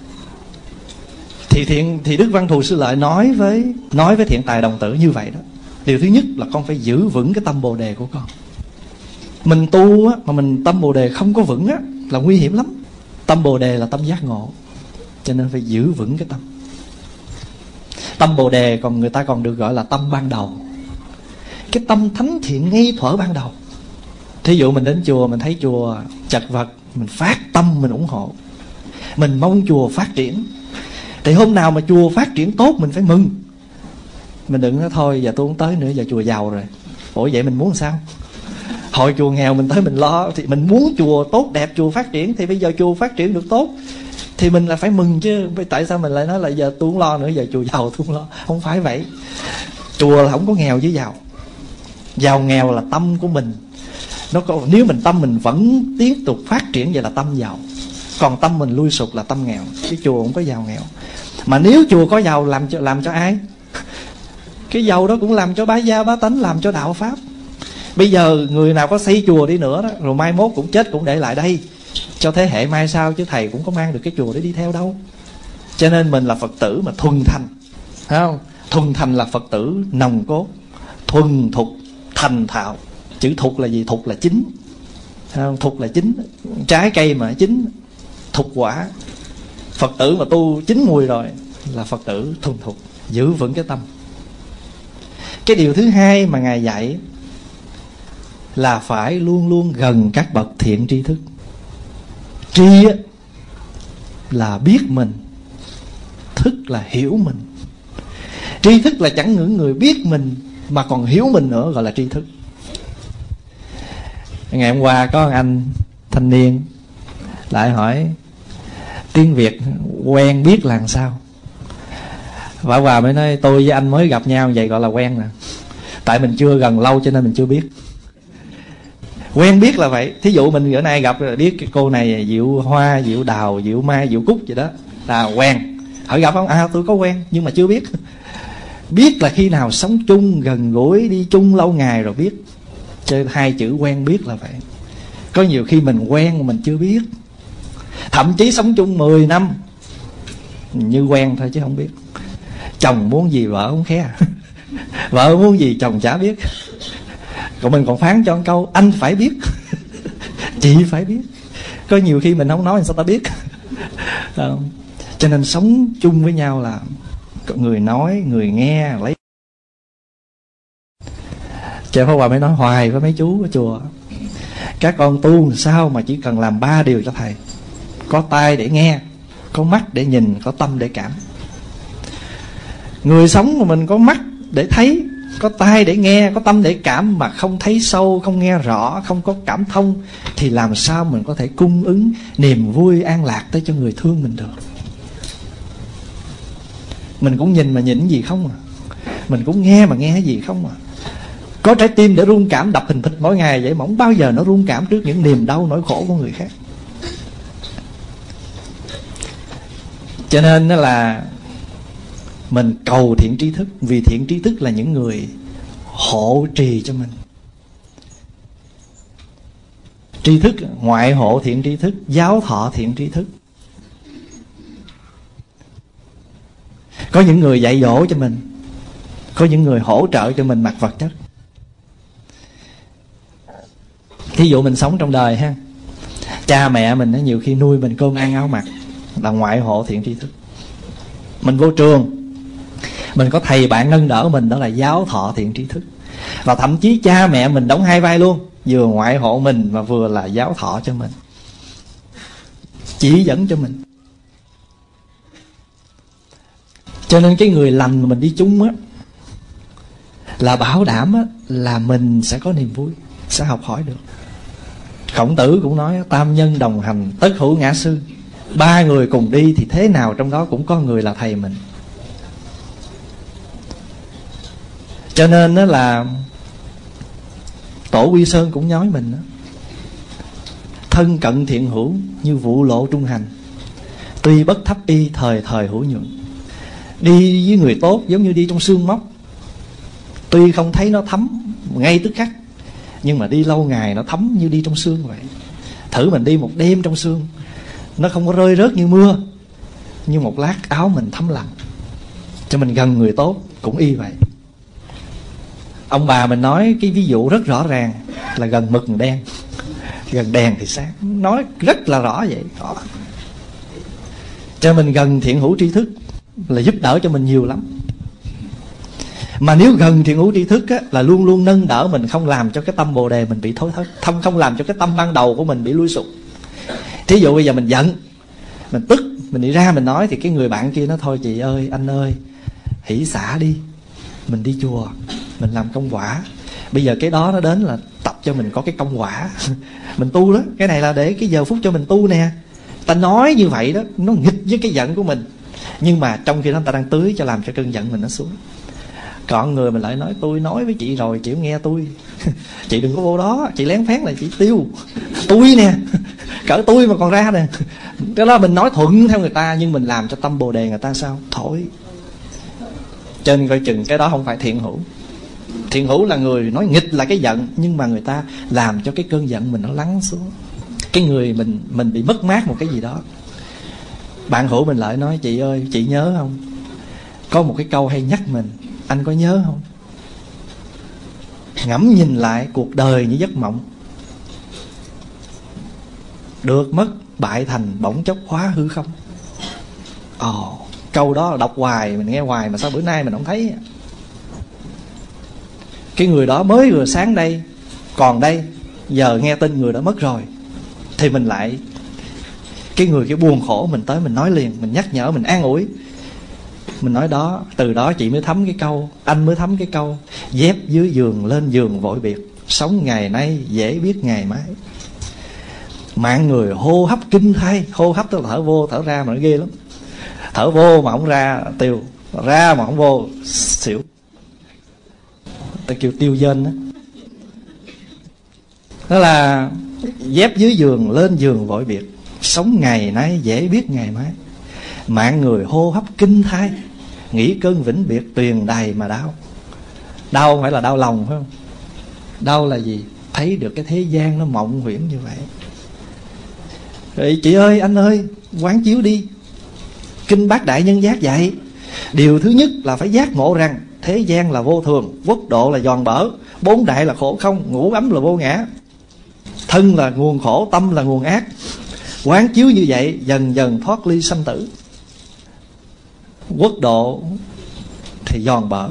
Thì Đức Văn Thù Sư Lợi nói với Thiện Tài đồng tử như vậy đó. Điều thứ nhất là con phải giữ vững cái tâm Bồ Đề của con. Mình tu á, mà mình tâm Bồ Đề không có vững á, là nguy hiểm lắm. Tâm Bồ Đề là tâm giác ngộ, cho nên phải giữ vững cái tâm. Tâm Bồ Đề còn người ta còn được gọi là tâm ban đầu, cái tâm thánh thiện ngay thuở ban đầu. Thí dụ mình đến chùa, mình thấy chùa chật vật, mình phát tâm mình ủng hộ, mình mong chùa phát triển. Thì hôm nào mà chùa phát triển tốt mình phải mừng. Mình đừng nói thôi giờ tôi không tới nữa, giờ chùa giàu rồi. Ủa vậy mình muốn sao? Hồi chùa nghèo mình tới mình lo. Thì mình muốn chùa tốt đẹp, chùa phát triển, thì bây giờ chùa phát triển được tốt thì mình là phải mừng chứ. Tại sao mình lại nói là giờ tôi không lo nữa, giờ chùa giàu tôi không lo? Không phải vậy. Chùa là không có nghèo với giàu. Giàu nghèo là tâm của mình. Nếu mình tâm mình vẫn tiếp tục phát triển, vậy là tâm giàu. Còn tâm mình lui sụt là tâm nghèo. Chứ chùa không có giàu nghèo. Mà nếu chùa có giàu làm cho ai? Cái giàu đó cũng làm cho bá gia bá tánh, làm cho đạo pháp. Bây giờ người nào có xây chùa đi nữa đó, rồi mai mốt cũng chết cũng để lại đây cho thế hệ mai sau, chứ thầy cũng có mang được cái chùa để đi theo đâu. Cho nên mình là Phật tử mà thuần thành, thấy không? Thuần thành là Phật tử nòng cốt, thuần thục, thành thạo. Chữ thục là gì? Thục là chín, thấy không? Thục là chín, trái cây mà chín, thục quả. Phật tử mà tu chín mùi rồi là Phật tử thuần thục, giữ vững cái tâm. Cái điều thứ hai mà Ngài dạy là phải luôn luôn gần các bậc thiện tri thức. Tri là biết mình, thức là hiểu mình. Tri thức là chẳng những người biết mình mà còn hiểu mình nữa, gọi là tri thức. Ngày hôm qua có anh thanh niên lại hỏi tiếng Việt quen biết là làm sao. Bảo Hòa mới nói tôi với anh mới gặp nhau vậy gọi là quen nè. Tại mình chưa gần lâu cho nên mình chưa biết. Quen biết là vậy. Thí dụ mình bữa nay gặp rồi biết cái cô này Diệu Hoa, Diệu Đào, Diệu Mai, Diệu Cúc gì đó là quen. Hỏi gặp không? À tôi có quen nhưng mà chưa biết. Biết là khi nào sống chung, gần gũi, đi chung lâu ngày rồi biết. Chơi hai chữ quen biết là vậy. Có nhiều khi mình quen mà mình chưa biết. Thậm chí sống chung 10 năm như quen thôi chứ không biết. Chồng muốn gì vợ không khe. Vợ muốn gì chồng chả biết. Còn mình còn phán cho một câu anh phải biết. Chị phải biết. Có nhiều khi mình không nói sao ta biết. Cho nên sống chung với nhau là người nói, người nghe lấy. Cha Pháp Hòa mới nói hoài với mấy chú ở chùa, các con tu sao mà chỉ cần làm 3 điều cho thầy: có tai để nghe, có mắt để nhìn, có tâm để cảm. Người sống mà mình có mắt để thấy, có tai để nghe, có tâm để cảm mà không thấy sâu, không nghe rõ, không có cảm thông, thì làm sao mình có thể cung ứng niềm vui an lạc tới cho người thương mình được? Mình cũng nhìn mà nhìn gì không à, mình cũng nghe mà nghe gì không à. Có trái tim để rung cảm đập thình thịch mỗi ngày vậy mà không bao giờ nó rung cảm trước những niềm đau nỗi khổ của người khác. Cho nên đó là mình cầu thiện tri thức, vì thiện tri thức là những người hộ trì cho mình. Tri thức, ngoại hộ thiện tri thức, giáo thọ thiện tri thức. Có những người dạy dỗ cho mình, có những người hỗ trợ cho mình mặt vật chất. Thí dụ mình sống trong đời ha, cha mẹ mình nhiều khi nuôi mình cơm ăn áo mặc là ngoại hộ thiện tri thức. Mình vô trường, mình có thầy bạn nâng đỡ mình, đó là giáo thọ thiện tri thức. Và thậm chí cha mẹ mình đóng hai vai luôn, vừa ngoại hộ mình và vừa là giáo thọ cho mình, chỉ dẫn cho mình. Cho nên cái người lành mà mình đi chung á là bảo đảm á, là mình sẽ có niềm vui, sẽ học hỏi được. Khổng Tử cũng nói tam nhân đồng hành tất hữu ngã sư. 3 người cùng đi thì thế nào trong đó cũng có người là thầy mình. Cho nên đó là Tổ Quy Sơn cũng nói mình đó: thân cận thiện hữu như vụ lộ trung hành, tuy bất thấp y thời thời hữu nhuận. Đi với người tốt giống như đi trong sương móc, tuy không thấy nó thấm ngay tức khắc, nhưng mà đi lâu ngày nó thấm như đi trong sương vậy. Thử mình đi một đêm trong sương, nó không có rơi rớt như mưa, nhưng một lát áo mình thấm lạnh. Cho mình gần người tốt cũng y vậy. Ông bà mình nói cái ví dụ rất rõ ràng là gần mực đen, gần đèn thì sáng. Nói rất là rõ vậy. Đó. Cho mình gần thiện hữu tri thức là giúp đỡ cho mình nhiều lắm. Mà nếu gần thiện hữu tri thức á, là luôn luôn nâng đỡ mình, không làm cho cái tâm bồ đề mình bị thối thất, không làm cho cái tâm ban đầu của mình bị lui sụp. Thí dụ bây giờ mình giận, mình tức, mình đi ra mình nói, thì cái người bạn kia nó thôi chị ơi, anh ơi, hỷ xả đi, mình đi chùa, mình làm công quả. Bây giờ cái đó nó đến là tập cho mình có cái công quả. Mình tu đó, cái này là để cái giờ phút cho mình tu nè. Ta nói như vậy đó, nó nghịch với cái giận của mình, nhưng mà trong khi đó ta đang tưới cho làm cho cơn giận mình nó xuống. Còn người mình lại nói tôi nói với chị rồi, chị không nghe tôi. Chị đừng có vô đó, chị lén phén là chị tiêu. Tôi nè, cỡ tôi mà còn ra nè. Cái đó mình nói thuận theo người ta, nhưng mình làm cho tâm bồ đề người ta sao? Thôi. Cho nên coi chừng cái đó không phải thiện hữu. Thiện hữu là người nói nghịch là cái giận, nhưng mà người ta làm cho cái cơn giận mình nó lắng xuống. Cái người mình bị mất mát một cái gì đó. Bạn hữu mình lại nói chị ơi, chị nhớ không? Có một cái câu hay nhắc mình, anh có nhớ không? Ngẫm nhìn lại cuộc đời như giấc mộng, được mất bại thành bỗng chốc hóa hư không. Câu đó đọc hoài, mình nghe hoài mà sao bữa nay mình không thấy. Cái người đó mới vừa sáng đây, còn đây, giờ nghe tin người đó mất rồi, thì mình lại, cái người kia buồn khổ, mình tới mình nói liền, mình nhắc nhở, mình an ủi. Mình nói đó, từ đó chị mới thấm cái câu, anh mới thấm cái câu: dép dưới giường lên giường vội biệt, sống ngày nay dễ biết ngày mai. Mạng người hô hấp kinh thay. Hô hấp tức là thở vô thở ra mà nó ghê lắm. Thở vô mà không ra tiêu, ra mà không vô xỉu. Ta kêu tiêu dên đó. Đó là dép dưới giường lên giường vội biệt, sống ngày nay dễ biết ngày mai, mạng người hô hấp kinh thai, nghĩ cơn vĩnh biệt tuyền đài mà đau. Đau không phải là đau lòng, phải không? Đau là gì? Thấy được cái thế gian nó mộng huyễn như vậy. Rồi chị ơi, anh ơi, quán chiếu đi. Kinh Bát Đại Nhân Giác dạy, điều thứ nhất là phải giác ngộ rằng thế gian là vô thường, quốc độ là giòn bở, bốn đại là khổ không, ngũ ấm là vô ngã, thân là nguồn khổ, tâm là nguồn ác. Quán chiếu như vậy, dần dần thoát ly sanh tử. Quốc độ thì giòn bở,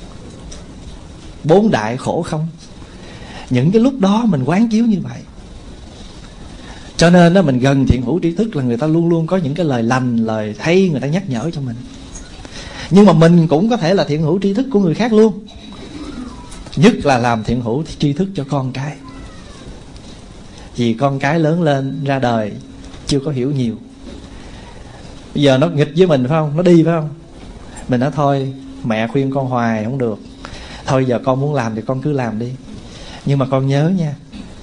bốn đại khổ không. Những cái lúc đó mình quán chiếu như vậy. Cho nên đó, mình gần thiện hữu tri thức là người ta luôn luôn có những cái lời lành, lời hay người ta nhắc nhở cho mình. Nhưng mà mình cũng có thể là thiện hữu tri thức của người khác luôn. Nhất là làm thiện hữu tri thức cho con cái. Vì con cái lớn lên ra đời chưa có hiểu nhiều. Bây giờ nó nghịch với mình phải không? Nó đi phải không? Mình nói thôi, mẹ khuyên con hoài không được, thôi giờ con muốn làm thì con cứ làm đi. Nhưng mà con nhớ nha,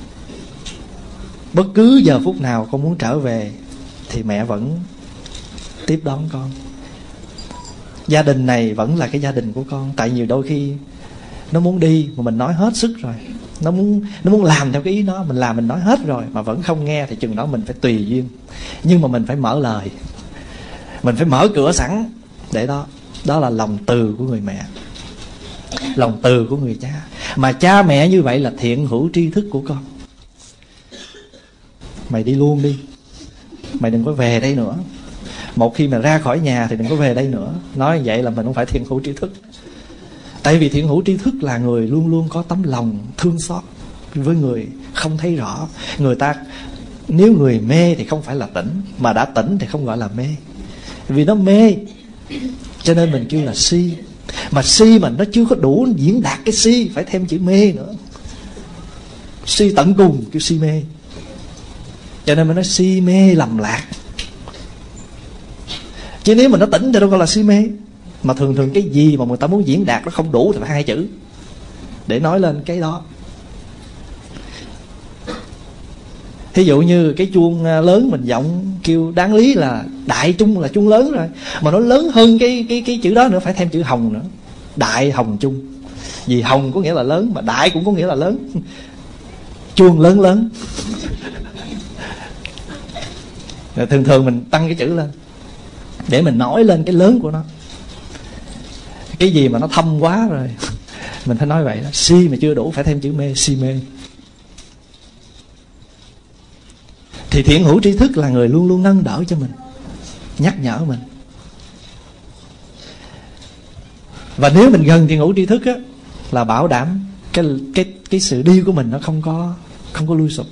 bất cứ giờ phút nào con muốn trở về thì mẹ vẫn tiếp đón con. Gia đình này vẫn là cái gia đình của con. Tại nhiều đôi khi nó muốn đi mà mình nói hết sức rồi, nó muốn làm theo cái ý nó, mình làm mình nói hết rồi mà vẫn không nghe, thì chừng đó mình phải tùy duyên. Nhưng mà mình phải mở lời, mình phải mở cửa sẵn để đó. Đó là lòng từ của người mẹ, lòng từ của người cha. Mà cha mẹ như vậy là thiện hữu tri thức của con. Mày đi luôn đi, mày đừng có về đây nữa. Một khi mà ra khỏi nhà thì đừng có về đây nữa. Nói vậy là mình không phải thiện hữu tri thức. Tại vì thiện hữu tri thức là người luôn luôn có tấm lòng thương xót với người không thấy rõ. Người ta, nếu người mê thì không phải là tỉnh, mà đã tỉnh thì không gọi là mê. Vì nó mê cho nên mình kêu là si. Mà si mà nó chưa có đủ diễn đạt cái si, phải thêm chữ mê nữa. Si tận cùng kêu si mê. Cho nên mình nói si mê lầm lạc. Chứ nếu mà nó tỉnh thì đâu gọi là si mê. Mà thường thường cái gì mà người ta muốn diễn đạt nó không đủ thì phải hai chữ để nói lên cái đó. Thí dụ như cái chuông lớn mình giọng kêu đáng lý là đại trung là chuông lớn rồi, mà nó lớn hơn cái chữ đó nữa, phải thêm chữ hồng nữa. Đại hồng trung. Vì hồng có nghĩa là lớn, mà đại cũng có nghĩa là lớn. Chuông lớn lớn. Rồi thường thường mình tăng cái chữ lên để mình nói lên cái lớn của nó. Cái gì mà nó thâm quá rồi mình phải nói vậy đó. Si mà chưa đủ phải thêm chữ mê, si mê. Thì thiện hữu tri thức là người luôn luôn nâng đỡ cho mình, nhắc nhở mình. Và nếu mình gần thiện hữu tri thức á, là bảo đảm cái sự đi của mình nó không có lui sụp.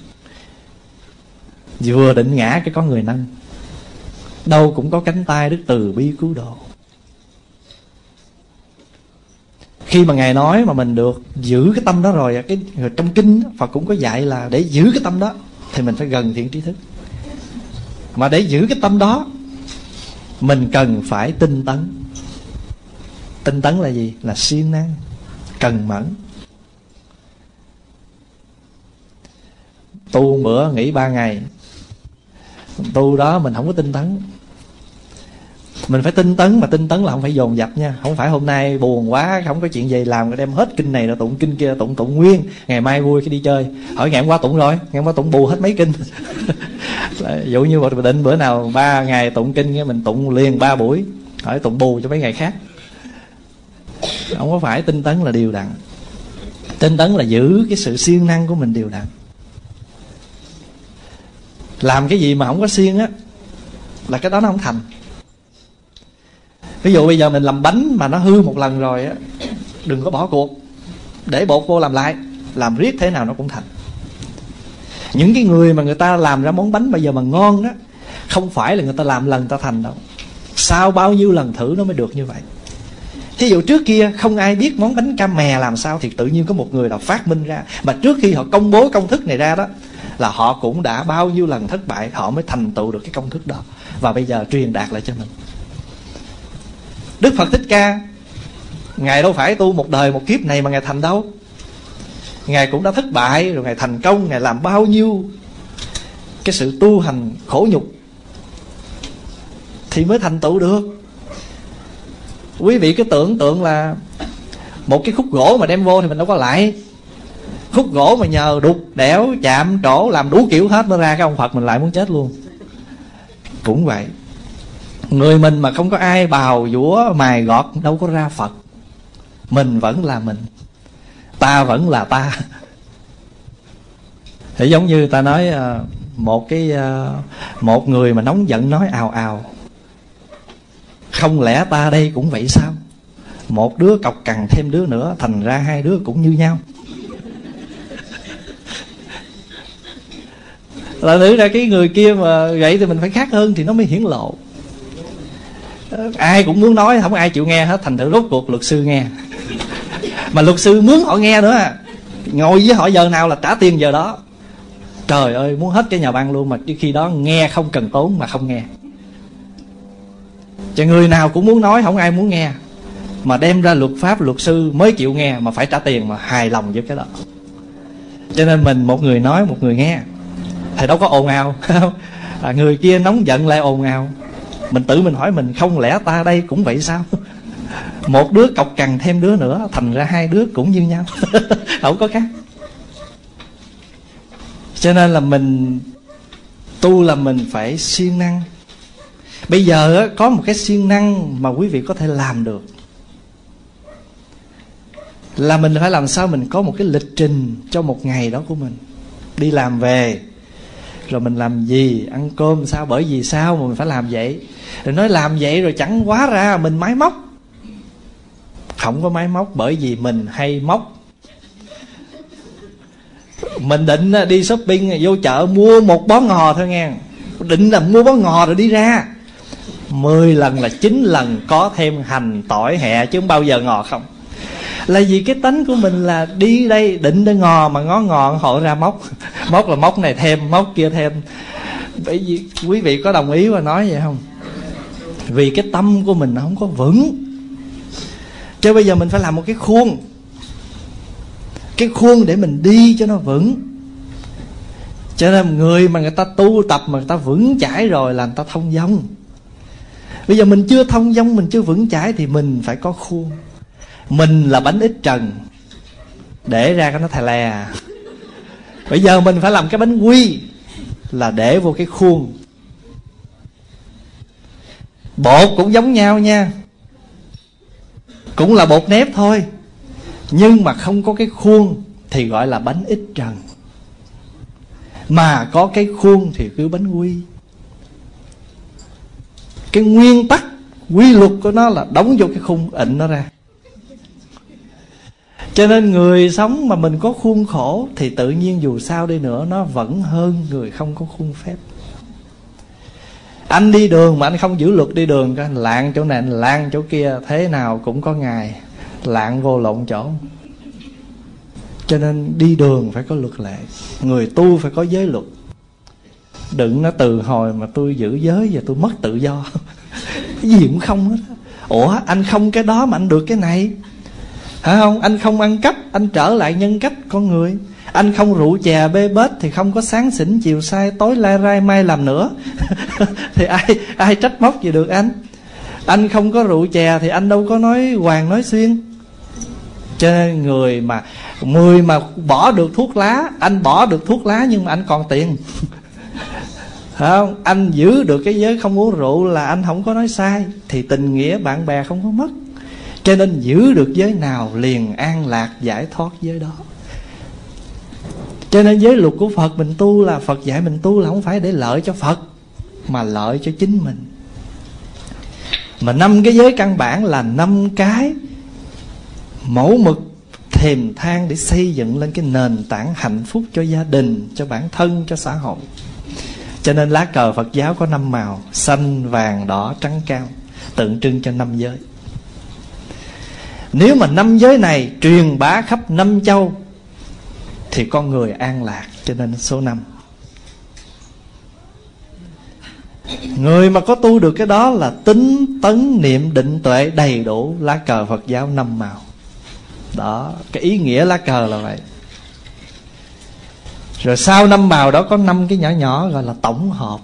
Vừa định ngã cái có người nâng. Đâu cũng có cánh tay Đức từ bi cứu độ. Khi mà Ngài nói mà mình được giữ cái tâm đó rồi, trong kinh Phật cũng có dạy là để giữ cái tâm đó thì mình phải gần thiện tri thức. Mà để giữ cái tâm đó mình cần phải tinh tấn. Tinh tấn là gì? Là siêng năng, cần mẫn. Tu bữa nghỉ 3 ngày, tu đó mình không có tinh tấn. Mình phải tinh tấn, mà tinh tấn là không phải dồn dập nha. Không phải hôm nay buồn quá không có chuyện gì làm đem hết kinh này rồi tụng kinh kia, tụng nguyên, ngày mai vui cái đi chơi. Hỏi ngày hôm qua tụng rồi, ngày hôm qua tụng bù hết mấy kinh. Ví dụ như một định bữa nào 3 ngày tụng kinh, mình tụng liền 3 buổi, hỏi tụng bù cho mấy ngày khác. Không có phải tinh tấn là đều đặn. Tinh tấn là giữ cái sự siêng năng của mình đều đặn. Làm cái gì mà không có siêng á là cái đó nó không thành. Ví dụ bây giờ mình làm bánh mà nó hư một lần rồi á, đừng có bỏ cuộc, để bột vô làm lại, làm riết thế nào nó cũng thành. Những cái người mà người ta làm ra món bánh bây giờ mà ngon á, không phải là người ta làm lần người ta thành đâu. Sau bao nhiêu lần thử nó mới được như vậy. Thí dụ trước kia không ai biết món bánh cam mè làm sao, thì tự nhiên có một người nào phát minh ra. Mà trước khi họ công bố công thức này ra đó, là họ cũng đã bao nhiêu lần thất bại, họ mới thành tựu được cái công thức đó, và bây giờ truyền đạt lại cho mình. Đức Phật Thích Ca, Ngài đâu phải tu một đời một kiếp này mà Ngài thành đâu. Ngài cũng đã thất bại rồi Ngài thành công. Ngài làm bao nhiêu cái sự tu hành khổ nhục thì mới thành tựu được. Quý vị cứ tưởng tượng là một cái khúc gỗ mà đem vô thì mình đâu có lại. Khúc gỗ mà nhờ đục, đẽo, chạm, trổ, làm đủ kiểu hết mới ra cái ông Phật mình lại muốn chết luôn. Cũng vậy, người mình mà không có ai bào dũa mài gọt đâu có ra Phật. Mình vẫn là mình, ta vẫn là ta. Thì giống như ta nói một người mà nóng giận nói ào ào, không lẽ ta đây cũng vậy sao? Một đứa cọc cằn thêm đứa nữa, thành ra hai đứa cũng như nhau. Là nữ ra cái người kia mà vậy thì mình phải khác hơn thì nó mới hiển lộ. Ai cũng muốn nói, không ai chịu nghe hết. Thành thử rốt cuộc luật sư nghe. Mà luật sư muốn họ nghe nữa, ngồi với họ giờ nào là trả tiền giờ đó. Trời ơi, muốn hết cái nhà băng luôn. Mà khi đó nghe không cần tốn mà không nghe. Cho người nào cũng muốn nói, không ai muốn nghe. Mà đem ra luật pháp, luật sư mới chịu nghe, mà phải trả tiền mà hài lòng với cái đó. Cho nên mình một người nói, một người nghe thì đâu có ồn ào. Người kia nóng giận lại ồn ào. Mình tự mình hỏi mình, không lẽ ta đây cũng vậy sao? Một đứa cọc cằn thêm đứa nữa, thành ra hai đứa cũng như nhau. Không có khác. Cho nên là mình tu là mình phải siêng năng. Bây giờ có một cái siêng năng mà quý vị có thể làm được, là mình phải làm sao mình có một cái lịch trình cho một ngày đó của mình. Đi làm về rồi mình làm gì, ăn cơm sao, bởi vì sao mà mình phải làm vậy. Rồi nói làm vậy rồi chẳng quá ra mình máy móc. Không có máy móc, bởi vì mình hay móc. Mình định đi shopping, vô chợ mua một bó ngò thôi nghe. Định là mua bó ngò rồi đi ra, 10 lần là 9 lần có thêm hành, tỏi, hẹ, chứ không bao giờ ngò không. Là vì cái tánh của mình là đi đây định để ngò, mà ngó ngò họ ra móc. Móc là móc này thêm, móc kia thêm. Bởi vì quý vị có đồng ý và nói vậy không? Vì cái tâm của mình nó không có vững. Cho bây giờ mình phải làm một cái khuôn. Cái khuôn để mình đi cho nó vững. Cho nên người mà người ta tu tập mà người ta vững chãi rồi là người ta thông dong. Bây giờ mình chưa thông dong, mình chưa vững chãi thì mình phải có khuôn. Mình là bánh ít trần, để ra cái nó thè lè. Bây giờ mình phải làm cái bánh quy, là để vô cái khuôn. Bột cũng giống nhau nha, cũng là bột nếp thôi, nhưng mà không có cái khuôn thì gọi là bánh ít trần. Mà có cái khuôn thì cứ bánh quy. Cái nguyên tắc, quy luật của nó là đóng vô cái khung, ịnh nó ra. Cho nên người sống mà mình có khuôn khổ thì tự nhiên dù sao đi nữa nó vẫn hơn người không có khuôn phép. Anh đi đường mà anh không giữ luật đi đường, anh lạng chỗ này, anh lạng chỗ kia, thế nào cũng có ngày lạng vô lộn chỗ. Cho nên đi đường phải có luật lệ. Người tu phải có giới luật. Đừng nó từ hồi mà tôi giữ giới và tôi mất tự do. Cái gì cũng không hết. Ủa anh không cái đó mà anh được cái này, hả không? Anh không ăn cắp, anh trở lại nhân cách con người. Anh không rượu chè bê bết thì không có sáng xỉn chiều sai tối lai rai mai làm nữa. Thì ai trách móc gì được anh. Anh không có rượu chè thì anh đâu có nói hoàng nói xuyên. Cho nên người mà bỏ được thuốc lá, anh bỏ được thuốc lá nhưng mà anh còn tiền. Không? Anh giữ được cái giới không uống rượu là anh không có nói sai, thì tình nghĩa bạn bè không có mất. Cho nên giữ được giới nào liền an lạc giải thoát giới đó. Cho nên giới luật của Phật mình tu là Phật dạy mình tu là không phải để lợi cho Phật, mà lợi cho chính mình. Mà 5 cái giới căn bản là 5 cái mẫu mực thềm thang để xây dựng lên cái nền tảng hạnh phúc cho gia đình, cho bản thân, cho xã hội. Cho nên lá cờ Phật giáo có 5 màu: xanh, vàng, đỏ, trắng, cam, tượng trưng cho 5 giới. Nếu mà 5 giới này truyền bá khắp 5 châu thì con người an lạc. Cho nên số 5. Người mà có tu được cái đó là tín tấn niệm định tuệ đầy đủ. Lá cờ Phật giáo 5 màu. Đó, cái ý nghĩa lá cờ là vậy. Rồi sau 5 bào đó có 5 cái nhỏ nhỏ gọi là tổng hợp.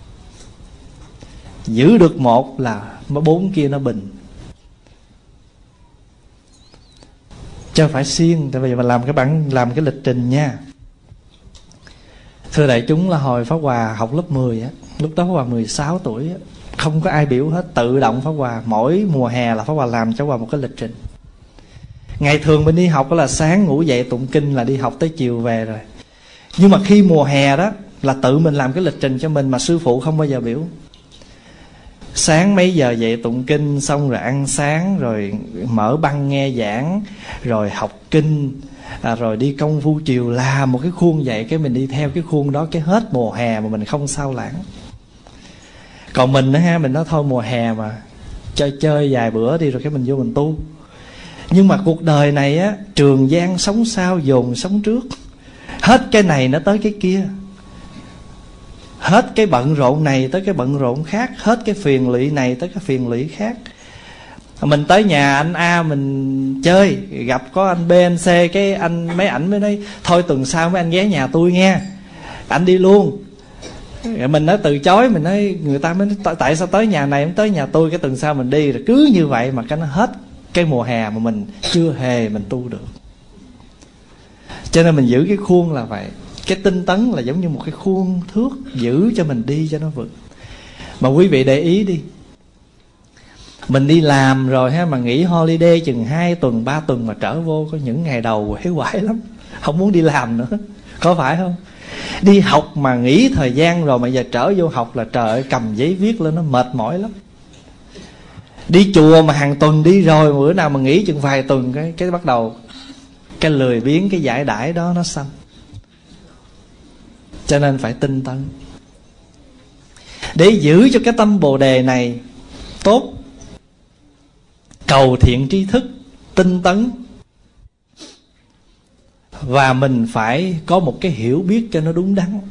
Giữ được một là 4 kia nó bình. Chứ phải siêng. Tại vì mình làm cái lịch trình nha. Thưa đại chúng, là hồi Pháp Hòa học lớp 10 á, lúc đó Pháp Hòa 16 tuổi á, không có ai biểu hết, tự động Pháp Hòa. Mỗi mùa hè là Pháp Hòa làm cho Hòa một cái lịch trình. Ngày thường mình đi học đó là sáng ngủ dậy tụng kinh là đi học tới chiều về rồi. Nhưng mà khi mùa hè đó là tự mình làm cái lịch trình cho mình, mà sư phụ không bao giờ biểu. Sáng mấy giờ dậy tụng kinh, xong rồi ăn sáng, rồi mở băng nghe giảng, rồi học kinh, rồi đi công phu chiều, là một cái khuôn vậy. Cái mình đi theo cái khuôn đó, cái hết mùa hè mà mình không sao lãng. Còn mình đó ha, mình nói thôi mùa hè mà chơi vài bữa đi, rồi cái mình vô mình tu. Nhưng mà cuộc đời này á, trường gian sống sau dồn sống trước. Hết cái này nó tới cái kia, hết cái bận rộn này tới cái bận rộn khác, hết cái phiền lụy này tới cái phiền lụy khác. Mình tới nhà anh A mình chơi, gặp có anh B, anh C, cái anh mấy ảnh mới nói thôi tuần sau mấy anh ghé nhà tôi nghe, anh đi luôn. Mình nói từ chối, mình nói người ta mới nói, tại sao tới nhà này không tới nhà tôi, cái tuần sau mình đi. Rồi cứ như vậy mà cái nó hết cái mùa hè mà mình chưa hề mình tu được. Cho nên mình giữ cái khuôn là vậy. Cái tinh tấn là giống như một cái khuôn thước, giữ cho mình đi cho nó vững. Mà quý vị để ý đi, mình đi làm rồi ha, mà nghỉ holiday chừng 2 tuần 3 tuần mà trở vô, có những ngày đầu quể quải lắm, không muốn đi làm nữa, có phải không? Đi học mà nghỉ thời gian rồi mà giờ trở vô học là trời ơi, cầm giấy viết lên nó mệt mỏi lắm. Đi chùa mà hàng tuần đi rồi, bữa nào mà nghỉ chừng vài tuần cái bắt đầu cái lười biếng, cái giải đãi đó nó sanh. Cho nên phải tinh tấn để giữ cho cái tâm Bồ Đề này tốt. Cầu thiện tri thức, tinh tấn. Và mình phải có một cái hiểu biết cho nó đúng đắn.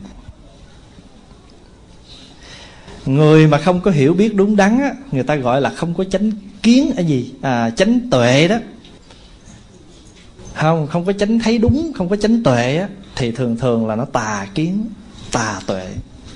Người mà không có hiểu biết đúng đắn á, người ta gọi là không có chánh kiến ở gì, chánh tuệ đó. Không có chánh thấy đúng, không có chánh tuệ á, thì thường thường là nó tà kiến, tà tuệ.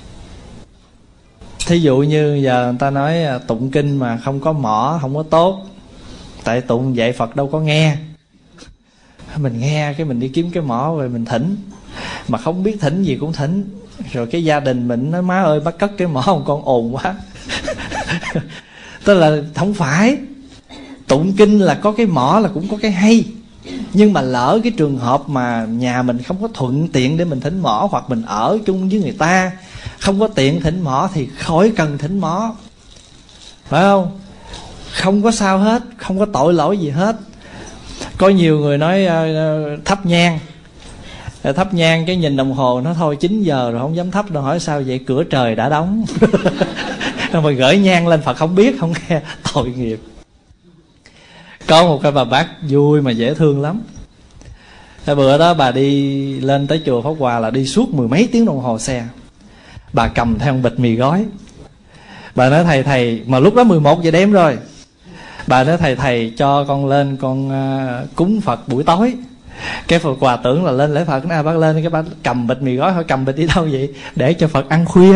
Thí dụ như giờ người ta nói tụng kinh mà không có mỏ không có tốt. Tại tụng vậy Phật đâu có nghe. Mình nghe cái mình đi kiếm cái mỏ rồi mình thỉnh, mà không biết thỉnh gì cũng thỉnh. Rồi cái gia đình mình nói má ơi bác cất cái mỏ không con ồn quá. Tức là không phải. Tụng kinh là có cái mỏ là cũng có cái hay. Nhưng mà lỡ cái trường hợp mà nhà mình không có thuận tiện để mình thỉnh mỏ, hoặc mình ở chung với người ta không có tiện thỉnh mỏ, thì khỏi cần thỉnh mỏ, phải không? Không có sao hết, không có tội lỗi gì hết. Có nhiều người nói thắp nhang. Thắp nhang cái nhìn đồng hồ nó thôi 9 giờ rồi không dám thắp đâu. Hỏi sao vậy? Cửa trời đã đóng. Mà gửi nhang lên Phật không biết, không nghe, tội nghiệp. Có một cái bà bác vui mà dễ thương lắm. Cái bữa đó bà đi lên tới chùa Pháp Hòa là đi suốt 10 mấy tiếng đồng hồ xe. Bà cầm theo một bịch mì gói. Bà nói thầy, mà lúc đó 11 giờ đêm rồi. Bà nói thầy cho con lên con cúng Phật buổi tối. Cái Phật Hòa tưởng là lên lễ Phật, nói bác lên, cái bác cầm bịch mì gói. Hỏi cầm bịch đi đâu vậy? Để cho Phật ăn khuya.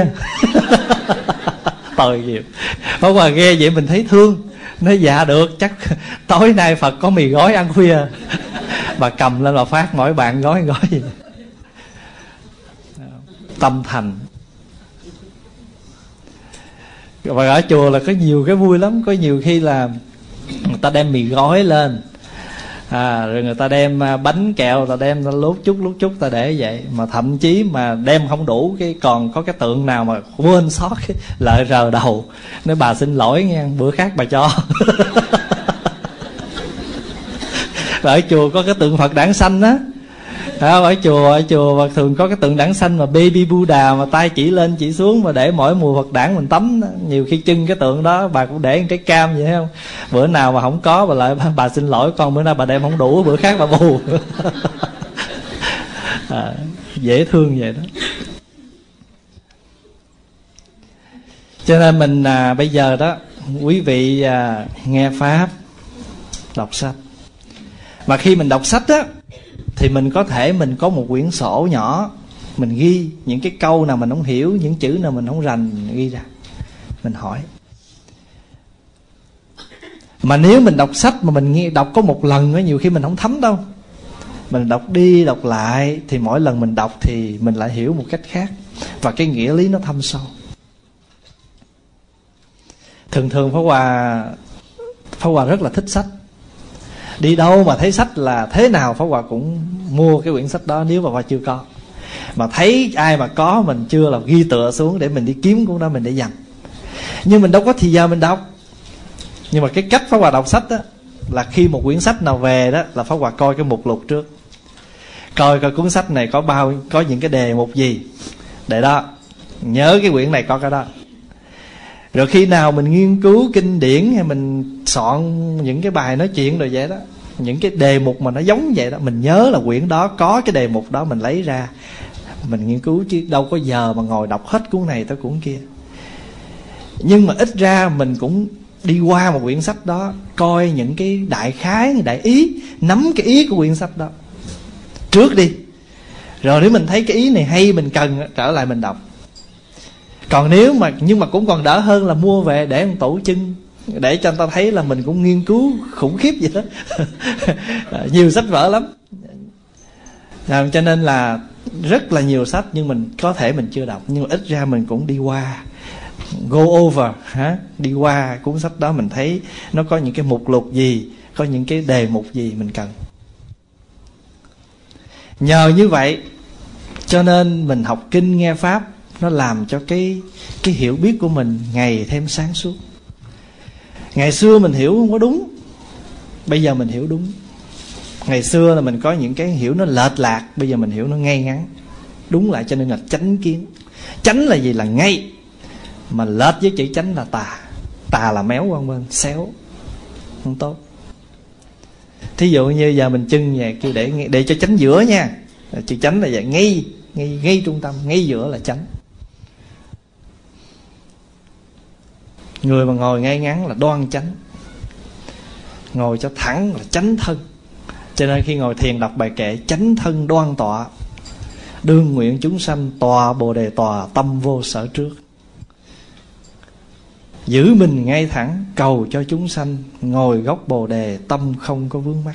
Tội nghiệp. Pháp Hòa nghe vậy mình thấy thương. Nói dạ được, chắc tối nay Phật có mì gói ăn khuya. Bà cầm lên bà phát mỗi bạn gói gì. Tâm thành. Và ở chùa là có nhiều cái vui lắm. Có nhiều khi là người ta đem mì gói lên, rồi người ta đem bánh kẹo, người ta đem lút chút ta để vậy. Mà thậm chí mà đem không đủ, cái còn có cái tượng nào mà quên sót cái lợi rờ đầu, nói bà xin lỗi nha, bữa khác bà cho. Ở chùa có cái tượng Phật đản sanh á. Ở chùa và thường có cái tượng đản sanh mà baby Buddha, mà tay chỉ lên chỉ xuống, mà để mỗi mùa Phật đản mình tắm. Nhiều khi trưng cái tượng đó bà cũng để trái cam vậy không. Bữa nào mà không có bà lại bà xin lỗi con, bữa nay bà đem không đủ, bữa khác bà bù. Dễ thương vậy đó. Cho nên mình bây giờ đó, quý vị nghe pháp, đọc sách. Mà khi mình đọc sách á, thì mình có thể mình có một quyển sổ nhỏ, Mình ghi những cái câu nào mình không hiểu, những chữ nào mình không rành, mình ghi ra, mình hỏi. Mà nếu mình đọc sách mà mình nghe đọc có một lần á, nhiều khi mình không thấm đâu. Mình đọc đi đọc lại thì mỗi lần mình đọc thì mình lại hiểu một cách khác, và cái nghĩa lý nó thâm sâu. Thường thường Pháp Hòa rất là thích sách. Đi đâu mà thấy sách là thế nào Pháp Hòa cũng mua cái quyển sách đó, nếu mà Pháp Hòa chưa có. Mà thấy ai mà có mình chưa là ghi tựa xuống để mình đi kiếm cuốn đó mình để dành. Nhưng mình đâu có thì giờ mình đọc. Nhưng mà cái cách Pháp Hòa đọc sách đó là khi một quyển sách nào về đó là Pháp Hòa coi cái mục lục trước, coi cuốn sách này có những cái đề mục gì, để đó nhớ cái quyển này có cái đó. Rồi khi nào mình nghiên cứu kinh điển hay mình soạn những cái bài nói chuyện rồi vậy đó, những cái đề mục mà nó giống vậy đó, mình nhớ là quyển đó có cái đề mục đó, mình lấy ra mình nghiên cứu, chứ đâu có giờ mà ngồi đọc hết cuốn này tới cuốn kia. Nhưng mà ít ra mình cũng đi qua một quyển sách đó, coi những cái đại khái, đại ý, nắm cái ý của quyển sách đó trước đi. Rồi nếu mình thấy cái ý này hay, mình cần trở lại mình đọc. Còn nhưng mà cũng còn đỡ hơn là mua về để một tủ chân, để cho người ta thấy là mình cũng nghiên cứu khủng khiếp vậy đó. Nhiều sách vở lắm. Cho nên là rất là nhiều sách, nhưng mình có thể mình chưa đọc, nhưng mà ít ra mình cũng đi qua, go over, đi qua cuốn sách đó, mình thấy nó có những cái mục lục gì, có những cái đề mục gì mình cần. Nhờ như vậy cho nên mình học kinh nghe pháp, nó làm cho cái hiểu biết của mình ngày thêm sáng suốt. Ngày xưa mình hiểu không có đúng, bây giờ mình hiểu đúng. Ngày xưa là mình có những cái hiểu nó lệch lạc, bây giờ mình hiểu nó ngay ngắn đúng lại, cho nên là chánh kiến. Chánh là gì? Là ngay. Mà lệch với chữ chánh là tà. Tà là méo qua bên, xéo, không tốt. Thí dụ như giờ mình chưng về kêu để cho chánh giữa nha. Chữ chánh là vậy, ngay trung tâm, ngay giữa là chánh. Người mà ngồi ngay ngắn là đoan chánh, ngồi cho thẳng là chánh thân. Cho nên khi ngồi thiền đọc bài kệ chánh thân đoan tọa, đương nguyện chúng sanh tòa bồ đề tòa, tâm vô sở trước. Giữ mình ngay thẳng, cầu cho chúng sanh ngồi gốc bồ đề, tâm không có vướng mắc.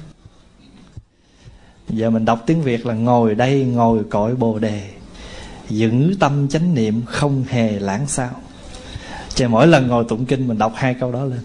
Giờ mình đọc tiếng Việt là ngồi đây ngồi cội bồ đề, giữ tâm chánh niệm không hề lãng xao. Cho mỗi lần ngồi tụng kinh mình đọc 2 câu đó lên.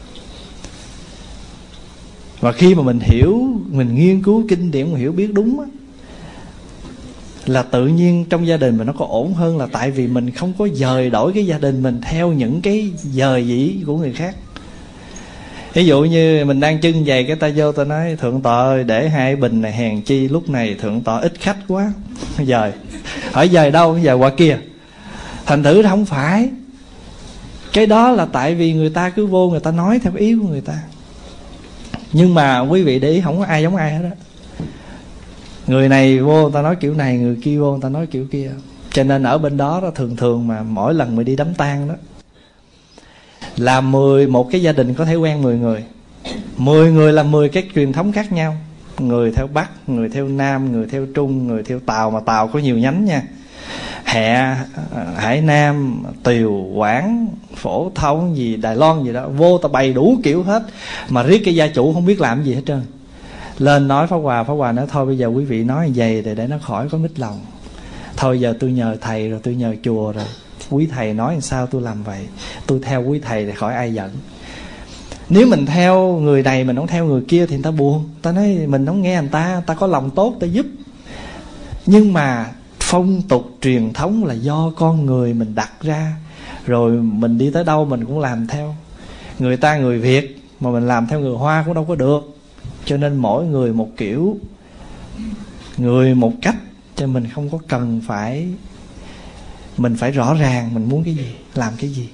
Và khi mà mình hiểu, mình nghiên cứu kinh điển, mình hiểu biết đúng á, là tự nhiên trong gia đình mình nó có ổn hơn, là tại vì mình không có dời đổi cái gia đình mình theo những cái dời dĩ của người khác. Ví dụ như mình đang trưng giày, cái ta vô ta nói thượng tọa ơi, để 2 bình này hèn chi lúc này thượng tọa ít khách quá, dời. Hỏi dời đâu? Dời qua kia. Thành thử không phải. Cái đó là tại vì người ta cứ vô, người ta nói theo ý của người ta. Nhưng mà quý vị để ý, không có ai giống ai hết đó. Người này vô người ta nói kiểu này, người kia vô người ta nói kiểu kia. Cho nên ở bên đó thường mà mỗi lần mình đi đám tang đó, là một cái gia đình có thể quen 10 người. 10 người là 10 cái truyền thống khác nhau. Người theo Bắc, người theo Nam, người theo Trung, người theo Tàu. Mà Tàu có nhiều nhánh nha, Hẹ, Hải Nam, Tiều, Quảng, Phổ Thông gì, Đài Loan gì đó. Vô ta bày đủ kiểu hết. Mà riết cái gia chủ không biết làm gì hết trơn. Lên nói Pháp Hòa nói thôi bây giờ quý vị nói vậy để nó khỏi có mít lòng. Thôi giờ tôi nhờ thầy rồi, tôi nhờ chùa rồi, quý thầy nói làm sao tôi làm vậy. Tôi theo quý thầy để khỏi ai giận. Nếu mình theo người này mình không theo người kia thì người ta buồn. Ta nói mình không nghe người ta có lòng tốt ta giúp. Nhưng mà phong tục truyền thống là do con người mình đặt ra, rồi mình đi tới đâu mình cũng làm theo. Người ta người Việt mà mình làm theo người Hoa cũng đâu có được. Cho nên mỗi người một kiểu, người một cách. Cho mình không có cần phải, mình phải rõ ràng mình muốn cái gì, làm cái gì.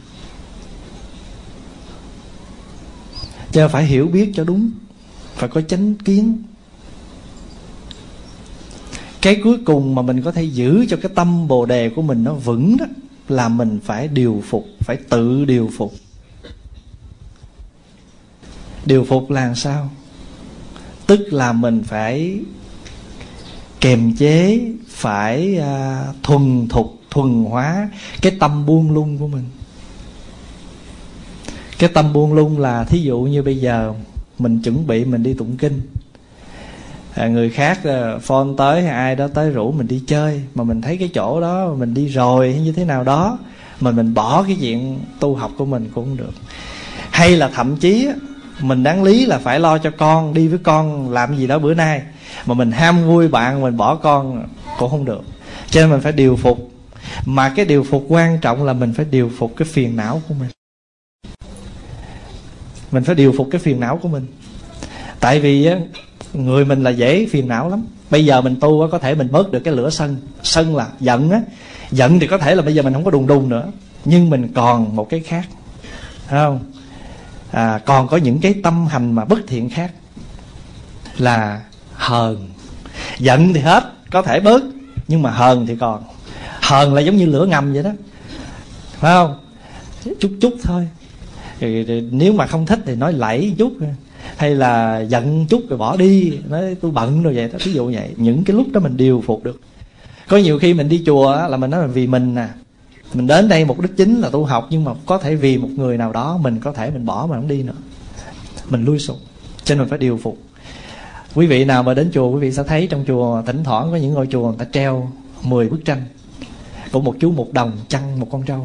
Cho phải hiểu biết cho đúng, phải có chánh kiến. Cái cuối cùng mà mình có thể giữ cho cái tâm bồ đề của mình nó vững đó, là mình phải điều phục, phải tự điều phục. Điều phục là sao? Tức là mình phải kiềm chế, phải thuần thục, thuần hóa cái tâm buông lung của mình. Cái tâm buông lung là thí dụ như bây giờ mình chuẩn bị mình đi tụng kinh, người khác phone tới hay ai đó tới rủ mình đi chơi, mà mình thấy cái chỗ đó mình đi rồi hay như thế nào đó, mà mình bỏ cái chuyện tu học của mình cũng không được. Hay là thậm chí mình đáng lý là phải lo cho con, đi với con làm gì đó bữa nay, mà mình ham vui bạn, mình bỏ con cũng không được. Cho nên mình phải điều phục. Mà cái điều phục quan trọng là mình phải điều phục cái phiền não của mình. Mình phải điều phục cái phiền não của mình. Tại vì á, người mình là dễ phiền não lắm. Bây giờ mình tu á, có thể mình bớt được cái lửa sân. Sân là giận á. Giận thì có thể là bây giờ mình không có đùng đùng nữa, nhưng mình còn một cái khác, phải không? Còn có những cái tâm hành mà bất thiện khác là hờn. Giận thì hết, có thể bớt, nhưng mà hờn thì còn. Hờn là giống như lửa ngầm vậy đó, phải không? Chút chút thôi. Nếu mà không thích thì nói lẫy chút, hay là giận chút rồi bỏ đi, nói tôi bận rồi vậy đó, ví dụ vậy. Những cái lúc đó mình điều phục được. Có nhiều khi mình đi chùa là mình nói là vì mình nè, mình đến đây mục đích chính là tu học, nhưng mà có thể vì một người nào đó mình có thể mình bỏ mà không đi nữa, mình lui sụp. Cho nên mình phải điều phục. Quý vị nào mà đến chùa, quý vị sẽ thấy trong chùa thỉnh thoảng có những ngôi chùa người ta treo 10 bức tranh của một chú một đồng chăn một con trâu.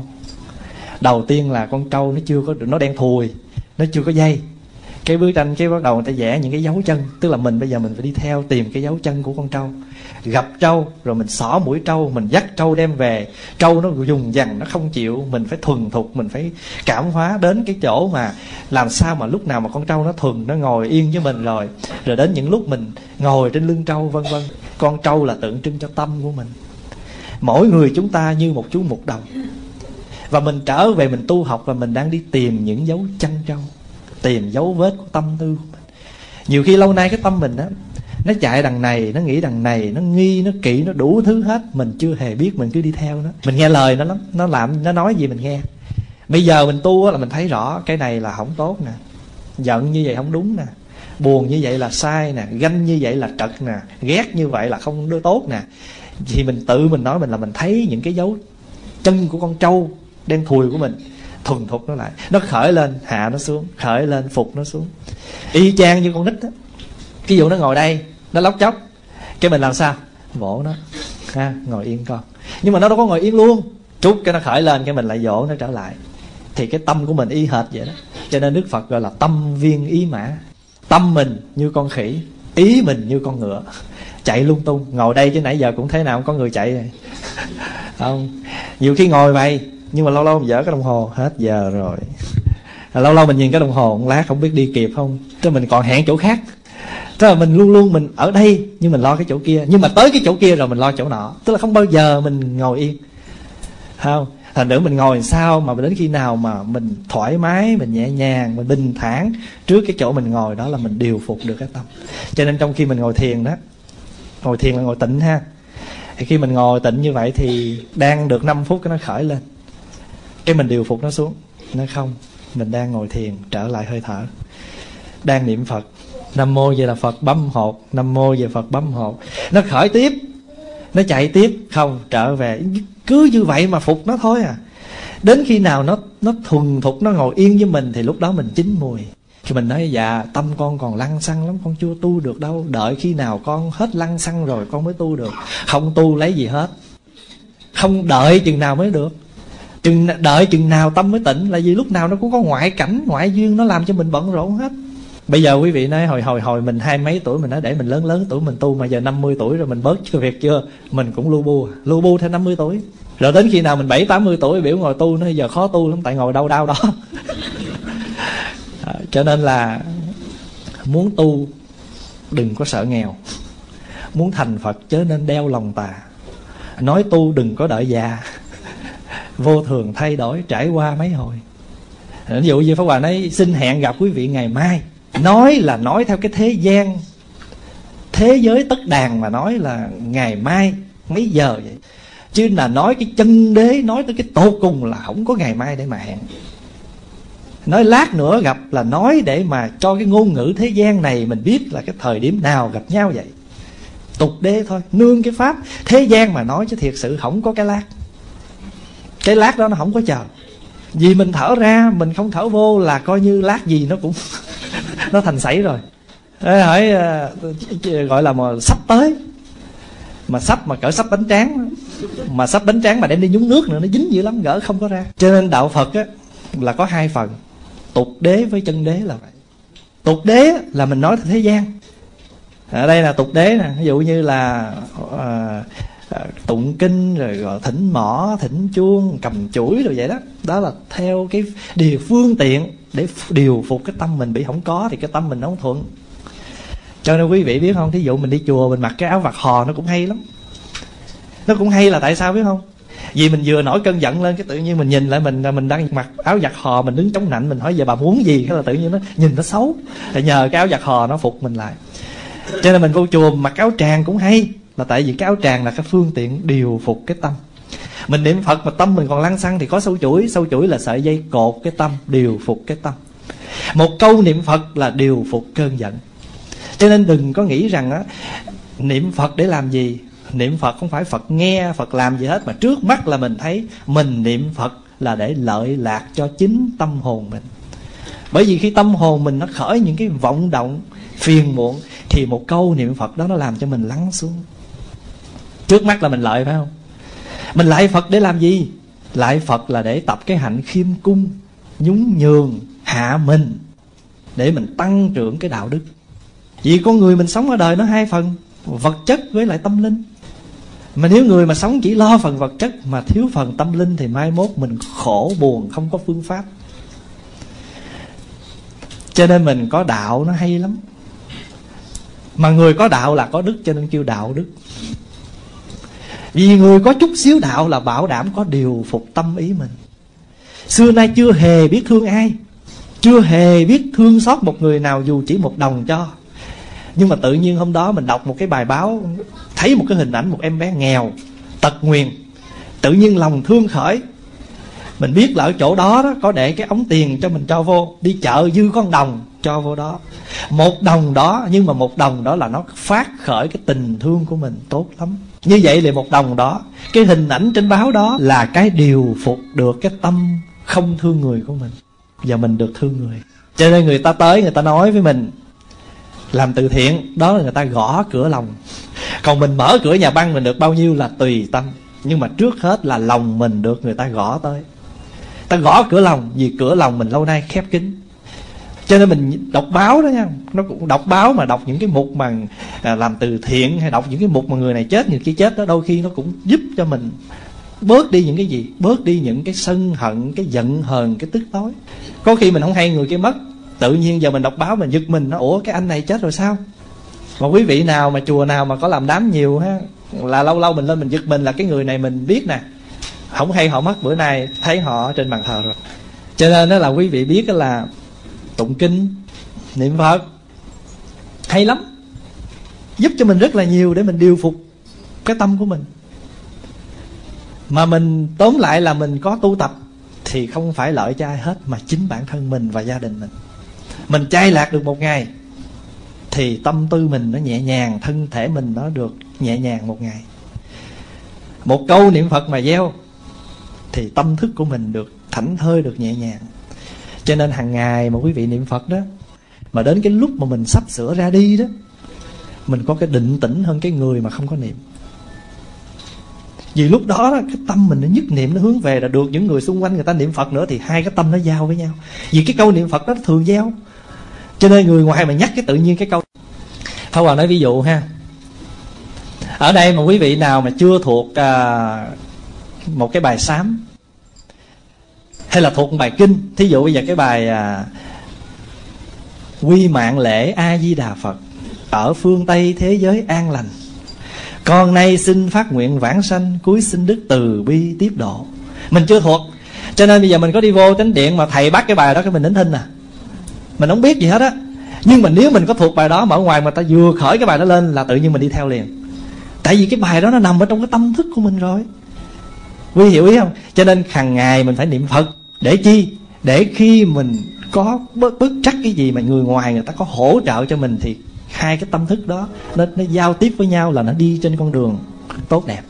Đầu tiên là con trâu nó chưa có, nó đen thùi, nó chưa có dây. Cái bức tranh cái bắt đầu người ta vẽ những cái dấu chân. Tức là mình bây giờ mình phải đi theo tìm cái dấu chân của con trâu. Gặp trâu rồi mình xỏ mũi trâu, mình dắt trâu đem về. Trâu nó dùng dằn, nó không chịu. Mình phải thuần thục, mình phải cảm hóa đến cái chỗ mà làm sao mà lúc nào mà con trâu nó thuần, nó ngồi yên với mình rồi. Rồi đến những lúc mình ngồi trên lưng trâu vân vân. Con trâu là tượng trưng cho tâm của mình. Mỗi người chúng ta như một chú mục đồng. Và mình trở về mình tu học, và mình đang đi tìm những dấu chân trâu, tìm dấu vết của tâm tư của mình. Nhiều khi lâu nay cái tâm mình á, nó chạy đằng này, nó nghĩ đằng này, nó nghi, nó kỵ, nó đủ thứ hết. Mình chưa hề biết, mình cứ đi theo nó. Mình nghe lời nó lắm, nó làm, nó nói gì mình nghe. Bây giờ mình tu á là mình thấy rõ cái này là không tốt nè, giận như vậy không đúng nè, buồn như vậy là sai nè, ganh như vậy là trật nè, ghét như vậy là không đưa tốt nè. Thì mình tự mình nói mình là mình thấy những cái dấu chân của con trâu đen thùi của mình, thuần thục nó lại. Nó khởi lên hạ nó xuống, khởi lên phục nó xuống. Y chang như con nít á. Ví dụ nó ngồi đây, nó lóc chóc, cái mình làm sao? Vỗ nó ha, ngồi yên con. Nhưng mà nó đâu có ngồi yên luôn. Chút cái nó khởi lên, cái mình lại dỗ nó trở lại. Thì cái tâm của mình y hệt vậy đó. Cho nên Đức Phật gọi là tâm viên ý mã. Tâm mình như con khỉ, ý mình như con ngựa, chạy lung tung. Ngồi đây chứ nãy giờ cũng thế nào không có người chạy rồi. Không, nhiều khi ngồi vậy, nhưng mà lâu lâu mình dở cái đồng hồ, hết giờ rồi. Lâu lâu mình nhìn cái đồng hồ một lát không biết đi kịp không, chứ mình còn hẹn chỗ khác. Tức là mình luôn luôn mình ở đây nhưng mình lo cái chỗ kia, nhưng mà tới cái chỗ kia rồi mình lo chỗ nọ. Tức là không bao giờ mình ngồi yên, không? Thành nữa mình ngồi sao mà đến khi nào mà mình thoải mái, mình nhẹ nhàng, mình bình thản trước cái chỗ mình ngồi đó là mình điều phục được cái tâm. Cho nên trong khi mình ngồi thiền đó, ngồi thiền là ngồi tịnh ha, thì khi mình ngồi tịnh như vậy thì đang được 5 phút cái nó khởi lên, cái mình điều phục nó xuống. Nó không, mình đang ngồi thiền, trở lại hơi thở, đang niệm Phật, Nam mô về là Phật bấm hột, Nam mô về Phật bấm hột. Nó khởi tiếp, nó chạy tiếp, không, trở về. Cứ như vậy mà phục nó thôi à. Đến khi nào nó thuần thục, nó ngồi yên với mình thì lúc đó mình chín mùi. Thì mình nói dạ tâm con còn lăng xăng lắm, con chưa tu được đâu. Đợi khi nào con hết lăng xăng rồi con mới tu được. Không tu lấy gì hết, không đợi chừng nào mới được. Đợi chừng nào tâm mới tịnh, là vì lúc nào nó cũng có ngoại cảnh, ngoại duyên, nó làm cho mình bận rộn hết. Bây giờ quý vị nói hồi mình 20 mấy tuổi, mình nói để mình lớn tuổi mình tu, mà giờ 50 tuổi rồi mình bớt chưa việc chưa, mình cũng lu bu theo 50 tuổi. Rồi đến khi nào mình 70-80 tuổi biểu ngồi tu, nó giờ khó tu lắm, tại ngồi đau đó. Cho nên là muốn tu đừng có sợ nghèo, muốn thành Phật chớ nên đeo lòng tà. Nói tu đừng có đợi già, vô thường thay đổi trải qua mấy hồi. Ví dụ như Pháp Hòa nói xin hẹn gặp quý vị ngày mai. Nói là nói theo cái thế gian, thế giới tất đàn mà nói là ngày mai mấy giờ vậy. Chứ là nói cái chân đế, nói tới cái tột cùng là không có ngày mai để mà hẹn. Nói lát nữa gặp là nói để mà cho cái ngôn ngữ thế gian này mình biết là cái thời điểm nào gặp nhau vậy. tục đế thôi, nương cái pháp thế gian mà nói, chứ thiệt sự không có cái lát. Cái lát đó nó không có chờ. Vì mình thở ra, mình không thở vô là coi như lát gì nó cũng nó thành sảy rồi. Hỏi gọi là mà sắp tới, mà sắp mà cỡ sắp bánh tráng, mà sắp bánh tráng mà đem đi nhúng nước nữa, nó dính dữ lắm, gỡ không có ra. Cho nên đạo Phật á là có hai phần, tục đế với chân đế là vậy. Tục đế là mình nói thế gian. Ở đây là tục đế nè, ví dụ như là tụng kinh, rồi gọi thỉnh mõ, thỉnh chuông, cầm chuỗi rồi vậy đó. Đó là theo cái điều phương tiện để điều phục cái tâm mình bị không có, thì cái tâm mình nó không thuận. Cho nên quý vị biết không, thí dụ mình đi chùa mình mặc cái áo vạt hò nó cũng hay lắm. Nó cũng hay là tại sao biết không? Vì mình vừa nổi cơn giận lên, cái tự nhiên mình nhìn lại mình đang mặc áo vạt hò, mình đứng chống nạnh, mình hỏi giờ bà muốn gì, cái là tự nhiên nó nhìn nó xấu. Thì nhờ cái áo vạt hò nó phục mình lại. Cho nên mình vô chùa mặc áo tràng cũng hay, là tại vì cái áo tràng là cái phương tiện điều phục cái tâm. Mình niệm Phật mà tâm mình còn lăng xăng thì có sâu chuỗi. Sâu chuỗi là sợi dây cột cái tâm, điều phục cái tâm. Một câu niệm Phật là điều phục cơn giận. Cho nên đừng có nghĩ rằng á, niệm Phật để làm gì. Niệm Phật không phải Phật nghe, Phật làm gì hết, mà trước mắt là mình thấy mình niệm Phật là để lợi lạc cho chính tâm hồn mình. Bởi vì khi tâm hồn mình nó khởi những cái vọng động phiền muộn, thì một câu niệm Phật đó nó làm cho mình lắng xuống. Trước mắt là mình lợi, phải không? Mình lại Phật để làm gì? Lại Phật là để tập cái hạnh khiêm cung, nhún nhường, hạ mình, để mình tăng trưởng cái đạo đức. Vì con người mình sống ở đời nó hai phần, vật chất với lại tâm linh. Mà nếu người mà sống chỉ lo phần vật chất mà thiếu phần tâm linh thì mai mốt mình khổ buồn, không có phương pháp. Cho nên mình có đạo nó hay lắm. Mà người có đạo là có đức, cho nên kêu đạo đức. Vì người có chút xíu đạo là bảo đảm có điều phục tâm ý mình. Xưa nay chưa hề biết thương ai, chưa hề biết thương xót một người nào dù chỉ một đồng cho. Nhưng mà tự nhiên hôm đó mình đọc một cái bài báo, thấy một cái hình ảnh một em bé nghèo, tật nguyền, tự nhiên lòng thương khởi. Mình biết là ở chỗ đó, có để cái ống tiền cho mình cho vô. Đi chợ dư con đồng cho vô đó. Một đồng đó, nhưng mà một đồng đó là nó phát khởi cái tình thương của mình tốt lắm. Như vậy là một đồng đó, cái hình ảnh trên báo đó là cái điều phục được cái tâm không thương người của mình. Giờ mình được thương người. Cho nên người ta tới, người ta nói với mình làm từ thiện, đó là người ta gõ cửa lòng. Còn mình mở cửa nhà băng mình được bao nhiêu là tùy tâm. Nhưng mà trước hết là lòng mình được người ta gõ tới. Ta gõ cửa lòng, vì cửa lòng mình lâu nay khép kín. Cho nên mình đọc báo đó nha, nó cũng đọc báo mà đọc những cái mục mà làm từ thiện, hay đọc những cái mục mà người này chết, người kia chết đó, đôi khi nó cũng giúp cho mình bớt đi những cái gì, bớt đi những cái sân hận, cái giận hờn, cái tức tối. Có khi mình không hay người kia mất, tự nhiên giờ mình đọc báo mình giật mình, nó ủa cái anh này chết rồi sao? Mà quý vị nào mà chùa nào mà có làm đám nhiều ha, là lâu lâu mình lên mình giật mình là cái người này mình biết nè, không hay họ mất, bữa nay thấy họ trên bàn thờ rồi. Cho nên đó là quý vị biết là tụng kinh, niệm Phật hay lắm, giúp cho mình rất là nhiều để mình điều phục cái tâm của mình. Mà mình tóm lại là mình có tu tập thì không phải lợi cho ai hết, mà chính bản thân mình và gia đình mình. Mình chay lạc được một ngày thì tâm tư mình nó nhẹ nhàng, thân thể mình nó được nhẹ nhàng một ngày. Một câu niệm Phật mà gieo thì tâm thức của mình được thảnh thơi, được nhẹ nhàng. Cho nên hàng ngày mà quý vị niệm Phật đó, mà đến cái lúc mà mình sắp sửa ra đi đó, mình có cái định tĩnh hơn cái người mà không có niệm. Vì lúc đó cái tâm mình nó nhất niệm, nó hướng về là được những người xung quanh người ta niệm Phật nữa, thì hai cái tâm nó giao với nhau. Vì cái câu niệm Phật đó thường giao, cho nên người ngoài mà nhắc cái tự nhiên cái câu. Pháp Hòa nói ví dụ ha, ở đây mà quý vị nào mà chưa thuộc một cái bài sám, hay là thuộc một bài kinh, thí dụ bây giờ cái bài Quy Mạng Lễ A Di Đà Phật, ở phương Tây thế giới an lành, con nay xin phát nguyện vãng sanh, cúi xin đức từ bi tiếp độ. Mình chưa thuộc, cho nên bây giờ mình có đi vô chánh điện mà thầy bắt cái bài đó cái mình nín thinh mình không biết gì hết á. Nhưng mà nếu mình có thuộc bài đó mà ở ngoài mà ta vừa khởi cái bài đó lên là tự nhiên mình đi theo liền. Tại vì cái bài đó nó nằm ở trong cái tâm thức của mình rồi. Quý hiểu ý không? Cho nên hàng ngày mình phải niệm Phật. Để chi? Để khi mình có bất trắc cái gì mà người ngoài người ta có hỗ trợ cho mình thì hai cái tâm thức đó nó giao tiếp với nhau là nó đi trên con đường tốt đẹp.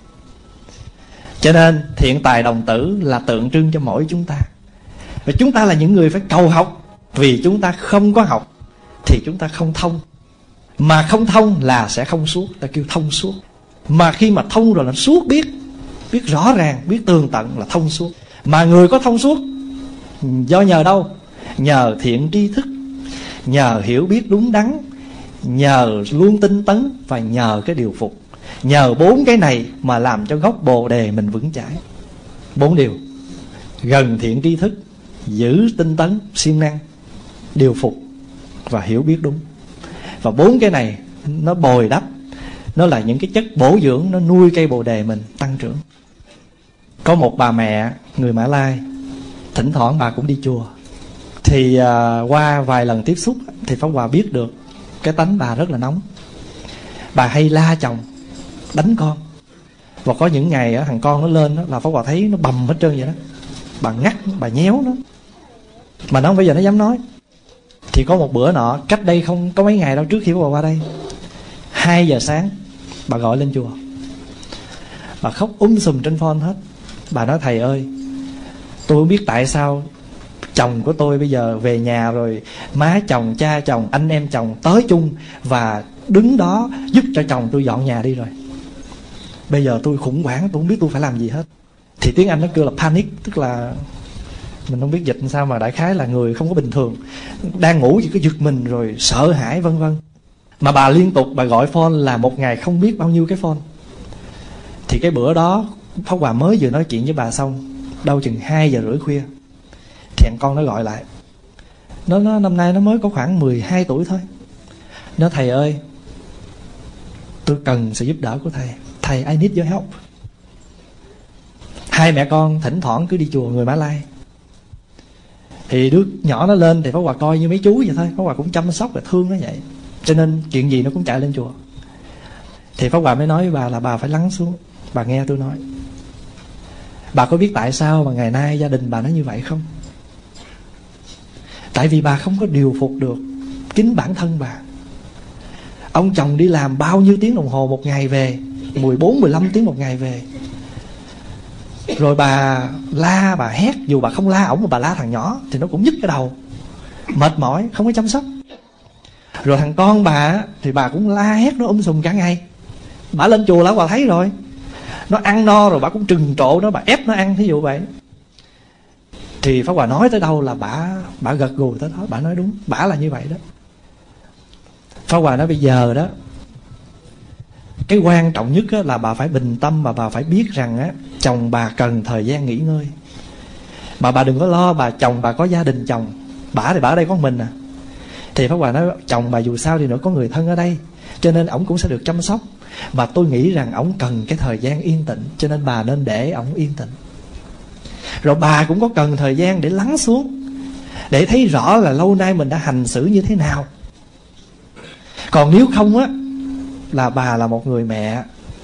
Cho nên thiện tài đồng tử là tượng trưng cho mỗi chúng ta. Và chúng ta là những người phải cầu học. Vì chúng ta không có học thì chúng ta không thông. Mà không thông là sẽ không suốt. Ta kêu thông suốt. Mà khi mà thông rồi là suốt, biết rõ ràng, biết tường tận là thông suốt. Mà người có thông suốt do nhờ đâu? Nhờ thiện tri thức, nhờ hiểu biết đúng đắn, nhờ luôn tinh tấn, và nhờ cái điều phục. Nhờ 4 cái này mà làm cho gốc bồ đề mình vững chãi. 4 điều: gần thiện tri thức, giữ tinh tấn, siêng năng, điều phục và hiểu biết đúng. Và 4 cái này nó bồi đắp, nó là những cái chất bổ dưỡng, nó nuôi cây bồ đề mình tăng trưởng. Có một bà mẹ người Mã Lai, thỉnh thoảng bà cũng đi chùa. Thì qua vài lần tiếp xúc thì Pháp Hòa biết được cái tánh bà rất là nóng. Bà hay la chồng, đánh con. Và có những ngày thằng con nó lên là Pháp Hòa thấy nó bầm hết trơn vậy đó. Bà ngắt, bà nhéo nó, mà nó không bao giờ nó dám nói. Thì có một bữa nọ, cách đây không có mấy ngày đâu, trước khi Pháp Hòa qua đây, 2 giờ sáng bà gọi lên chùa. Bà khóc sùm trên phone hết. Bà nói: thầy ơi, tôi không biết tại sao chồng của tôi bây giờ về nhà rồi má chồng, cha chồng, anh em chồng tới chung và đứng đó giúp cho chồng tôi dọn nhà đi rồi. Bây giờ tôi khủng hoảng, tôi không biết tôi phải làm gì hết. Thì tiếng Anh nó kêu là panic, tức là mình không biết dịch làm sao, mà đại khái là người không có bình thường, đang ngủ chỉ có giật mình rồi sợ hãi vân vân. Mà bà liên tục bà gọi phone là một ngày không biết bao nhiêu cái phone. Thì cái bữa đó Pháp Hòa mới vừa nói chuyện với bà xong, đâu chừng 2 giờ rưỡi khuya, thì con nó gọi lại. Nó năm nay nó mới có khoảng 12 tuổi thôi. Nó: thầy ơi, tôi cần sự giúp đỡ của thầy. Thầy, I need your help. 2 mẹ con thỉnh thoảng cứ đi chùa người Mã Lai. Thì đứa nhỏ nó lên thì Pháp Hòa coi như mấy chú vậy thôi. Pháp Hòa cũng chăm sóc và thương nó vậy. Cho nên chuyện gì nó cũng chạy lên chùa. Thì Pháp Hòa mới nói với bà là bà phải lắng xuống, bà nghe tôi nói. Bà có biết tại sao mà ngày nay gia đình bà nó như vậy không? Tại vì bà không có điều phục được chính bản thân bà. Ông chồng đi làm bao nhiêu tiếng đồng hồ một ngày về, 14-15 tiếng một ngày về. Rồi bà la, bà hét. Dù bà không la ổng mà bà la thằng nhỏ thì nó cũng nhức cái đầu, mệt mỏi, không có chăm sóc. Rồi thằng con bà thì bà cũng la hét nó sùm cả ngày. Bà lên chùa là bà thấy rồi, nó ăn no rồi bà cũng trừng trộ nó, bà ép nó ăn, thí dụ vậy. Thì Pháp Hòa nói tới đâu là bà gật gù tới đó. Bà nói đúng, bà là như vậy đó. Pháp Hòa nói bây giờ đó, cái quan trọng nhất là bà phải bình tâm, mà bà phải biết rằng chồng bà cần thời gian nghỉ ngơi. Mà bà đừng có lo, chồng bà có gia đình chồng, bà thì bà ở đây có mình à. Thì Pháp Hòa nói chồng bà dù sao thì nữa có người thân ở đây, cho nên ổng cũng sẽ được chăm sóc. Mà tôi nghĩ rằng ổng cần cái thời gian yên tĩnh, cho nên bà nên để ổng yên tĩnh. Rồi bà cũng có cần thời gian để lắng xuống, để thấy rõ là lâu nay mình đã hành xử như thế nào. Còn nếu không á, là bà là một người mẹ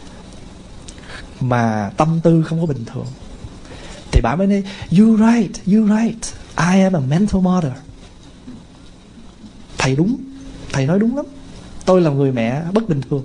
mà tâm tư không có bình thường, thì bà mới nói you right, I am a mental mother. Thầy đúng, thầy nói đúng lắm, tôi là người mẹ bất bình thường.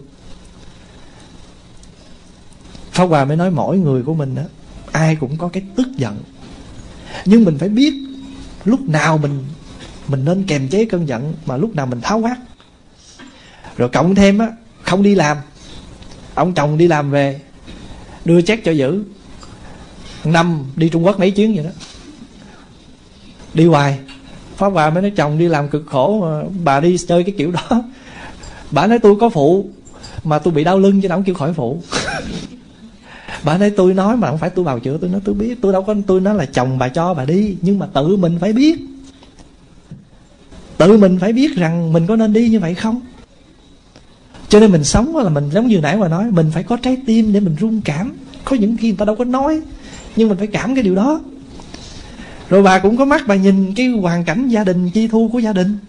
Pháp Hòa mới nói mỗi người của mình á, ai cũng có cái tức giận, nhưng mình phải biết lúc nào mình nên kềm chế cơn giận, mà lúc nào mình tháo vát. Rồi cộng thêm á, không đi làm, ông chồng đi làm về đưa check cho giữ, năm đi Trung Quốc mấy chuyến vậy đó, đi hoài. Pháp Hòa mới nói chồng đi làm cực khổ mà bà đi chơi cái kiểu đó. Bà nói tôi có phụ mà tôi bị đau lưng chứ đâu kêu khỏi phụ. Bà nói tôi nói mà không phải tôi bào chữa. Tôi nói tôi biết, tôi đâu có, tôi nói là chồng bà cho bà đi, nhưng mà tự mình phải biết, tự mình phải biết rằng mình có nên đi như vậy không. Cho nên mình sống là mình giống như nãy mà nói, mình phải có trái tim để mình rung cảm. Có những khi người ta đâu có nói, nhưng mình phải cảm cái điều đó. Rồi bà cũng có mắt bà nhìn cái hoàn cảnh gia đình, chi thu của gia đình.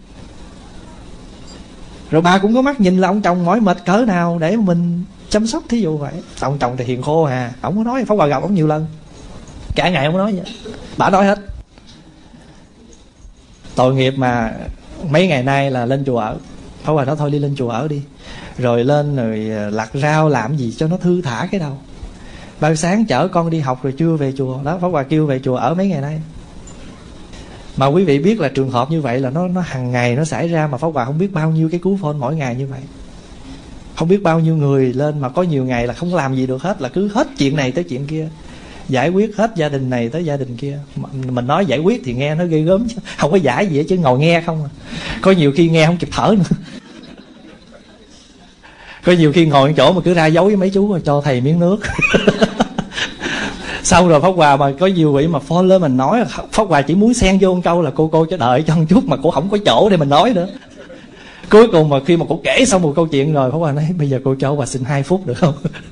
Rồi bà cũng có mắt nhìn là ông chồng mỏi mệt cỡ nào để mình chăm sóc, thí dụ vậy. Ông chồng thì hiền khô à, ổng có nói, Pháp Hòa gặp ổng nhiều lần, cả ngày ổng nói vậy, bà nói hết. Tội nghiệp mà mấy ngày nay là lên chùa ở, Pháp Hòa nói thôi đi lên chùa ở đi, rồi lên rồi lặt rau làm gì cho nó thư thả cái đầu. Bao sáng chở con đi học rồi trưa về chùa. Đó, Pháp Hòa kêu về chùa ở mấy ngày nay. Mà quý vị biết là trường hợp như vậy là nó hàng ngày nó xảy ra, mà Pháp Hòa không biết bao nhiêu cái cú phone mỗi ngày như vậy. Không biết bao nhiêu người lên, mà có nhiều ngày là không làm gì được hết, là cứ hết chuyện này tới chuyện kia, giải quyết hết gia đình này tới gia đình kia. Mình nói giải quyết thì nghe nó ghê gớm chứ không có giải gì hết, chứ ngồi nghe không à. Có nhiều khi nghe không kịp thở nữa. Có nhiều khi ngồi chỗ mà cứ ra dấu với mấy chú rồi cho thầy miếng nước. Sau rồi Pháp Hòa mà có nhiều vị mà phone lên mình nói, Pháp Hòa chỉ muốn xen vô một câu là cô cho đợi cho một chút, mà cô không có chỗ để mình nói nữa. Cuối cùng mà khi mà cô kể xong một câu chuyện rồi, Pháp Hòa nói bây giờ cô cho Hòa xin 2 phút được không?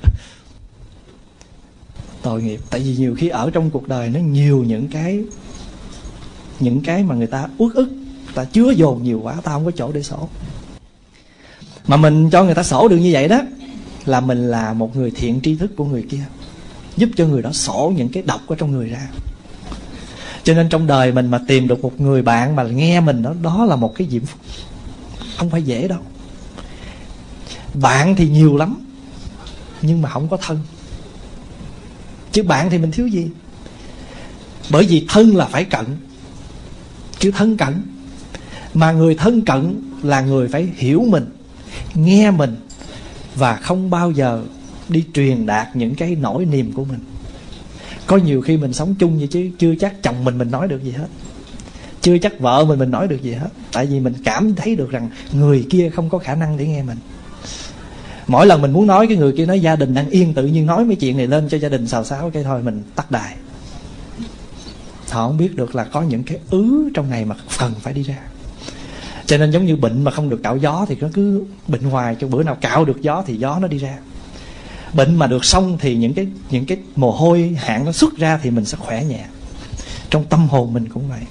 Tội nghiệp. Tại vì nhiều khi ở trong cuộc đời nó nhiều những cái mà người ta uất ức, ta chứa dồn nhiều quá, ta không có chỗ để sổ. Mà mình cho người ta sổ được như vậy đó, là mình là một người thiện tri thức của người kia, giúp cho người đó sổ những cái độc ở trong người ra. Cho nên trong đời mình mà tìm được một người bạn mà nghe mình đó là một cái diễm phúc, không phải dễ đâu. Bạn thì nhiều lắm, nhưng mà không có thân. Chứ bạn thì mình thiếu gì? Bởi vì thân là phải cận, chứ thân cận. Mà người thân cận là người phải hiểu mình, nghe mình, và không bao giờ đi truyền đạt những cái nỗi niềm của mình. Có nhiều khi mình sống chung vậy chứ chưa chắc chồng mình nói được gì hết, chưa chắc vợ mình nói được gì hết. Tại vì mình cảm thấy được rằng người kia không có khả năng để nghe mình. Mỗi lần mình muốn nói, cái người kia nói gia đình đang yên, tự nhiên nói mấy chuyện này lên cho gia đình xào xáo, cái thôi mình tắt đài. Họ không biết được là có những cái trong này mà cần phải đi ra. Cho nên giống như bệnh mà không được cạo gió thì nó cứ bệnh hoài, cho bữa nào cạo được gió thì gió nó đi ra. Bệnh mà được xong thì những cái mồ hôi hạn nó xuất ra thì mình sẽ khỏe nhẹ. Trong tâm hồn mình cũng vậy.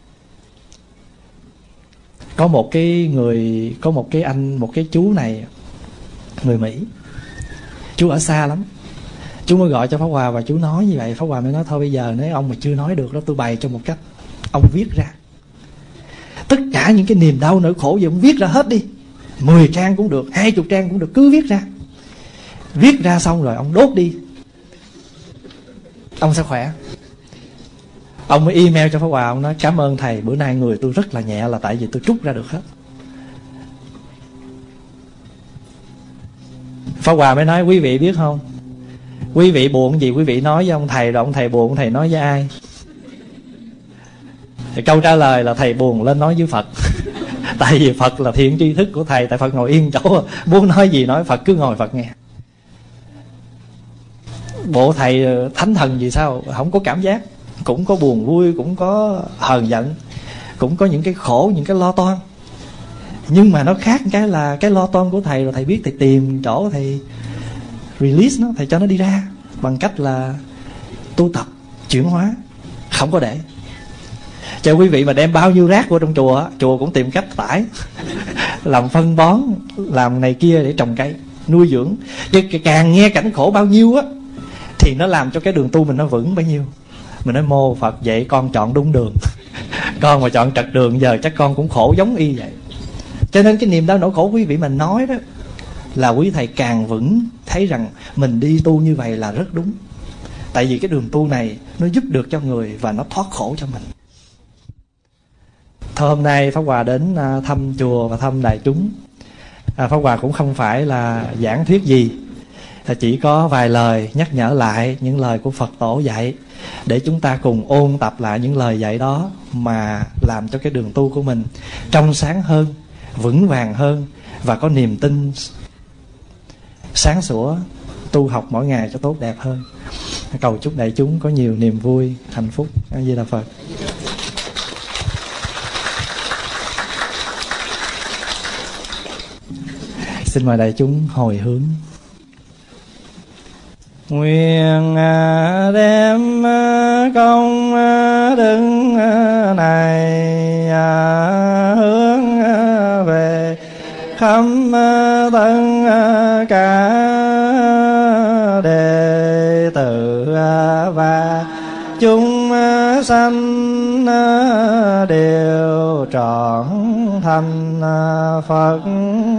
Có một cái chú này, người Mỹ. Chú ở xa lắm. Chú mới gọi cho Pháp Hòa và chú nói như vậy. Pháp Hòa mới nói thôi bây giờ nếu ông mà chưa nói được đó, tôi bày cho một cách. Ông viết ra tất cả những cái niềm đau nỗi khổ gì, ông viết ra hết đi. 10 trang cũng được, 20 trang cũng được, cứ viết ra. Viết ra xong rồi ông đốt đi, ông sẽ khỏe. Ông mới email cho Pháp Hòa, ông nói cảm ơn thầy, bữa nay người tôi rất là nhẹ, là tại vì tôi trút ra được hết. Pháp Hòa mới nói quý vị biết không, quý vị buồn gì quý vị nói với ông thầy, rồi ông thầy buồn ông thầy nói với ai? Thì câu trả lời là thầy buồn lên nói với Phật. Tại vì Phật là thiện tri thức của thầy, tại Phật ngồi yên chỗ, muốn nói gì nói, Phật cứ ngồi Phật nghe. Bộ thầy thánh thần gì sao không có cảm giác, cũng có buồn vui, cũng có hờn giận, cũng có những cái khổ, những cái lo toan. Nhưng mà nó khác cái là cái lo toan của thầy rồi thầy biết, thầy tìm chỗ thầy release nó, thầy cho nó đi ra bằng cách là tu tập chuyển hóa, không có để. Cho quý vị mà đem bao nhiêu rác vô trong chùa, chùa cũng tìm cách tải làm phân bón, làm này kia để trồng cây nuôi dưỡng. Chứ càng nghe cảnh khổ bao nhiêu á thì nó làm cho cái đường tu mình nó vững bấy nhiêu. Mình nói mô Phật vậy con chọn đúng đường. Con mà chọn trật đường giờ chắc con cũng khổ giống y vậy. Cho nên cái niềm đau nỗi khổ quý vị mà nói đó, là quý thầy càng vững thấy rằng mình đi tu như vậy là rất đúng. Tại vì cái đường tu này nó giúp được cho người và nó thoát khổ cho mình. Thôi hôm nay Pháp Hòa đến thăm chùa và thăm đại chúng. Pháp Hòa cũng không phải là giảng thuyết gì, chỉ có vài lời nhắc nhở lại những lời của Phật tổ dạy, để chúng ta cùng ôn tập lại những lời dạy đó, mà làm cho cái đường tu của mình trong sáng hơn, vững vàng hơn, và có niềm tin sáng sủa, tu học mỗi ngày cho tốt đẹp hơn. Cầu chúc đại chúng có nhiều niềm vui, hạnh phúc. A Di Đà Phật. Xin mời đại chúng hồi hướng. Nguyện đem công đức này hướng về khắp tất cả đệ tử và chúng sanh đều trọn thành Phật.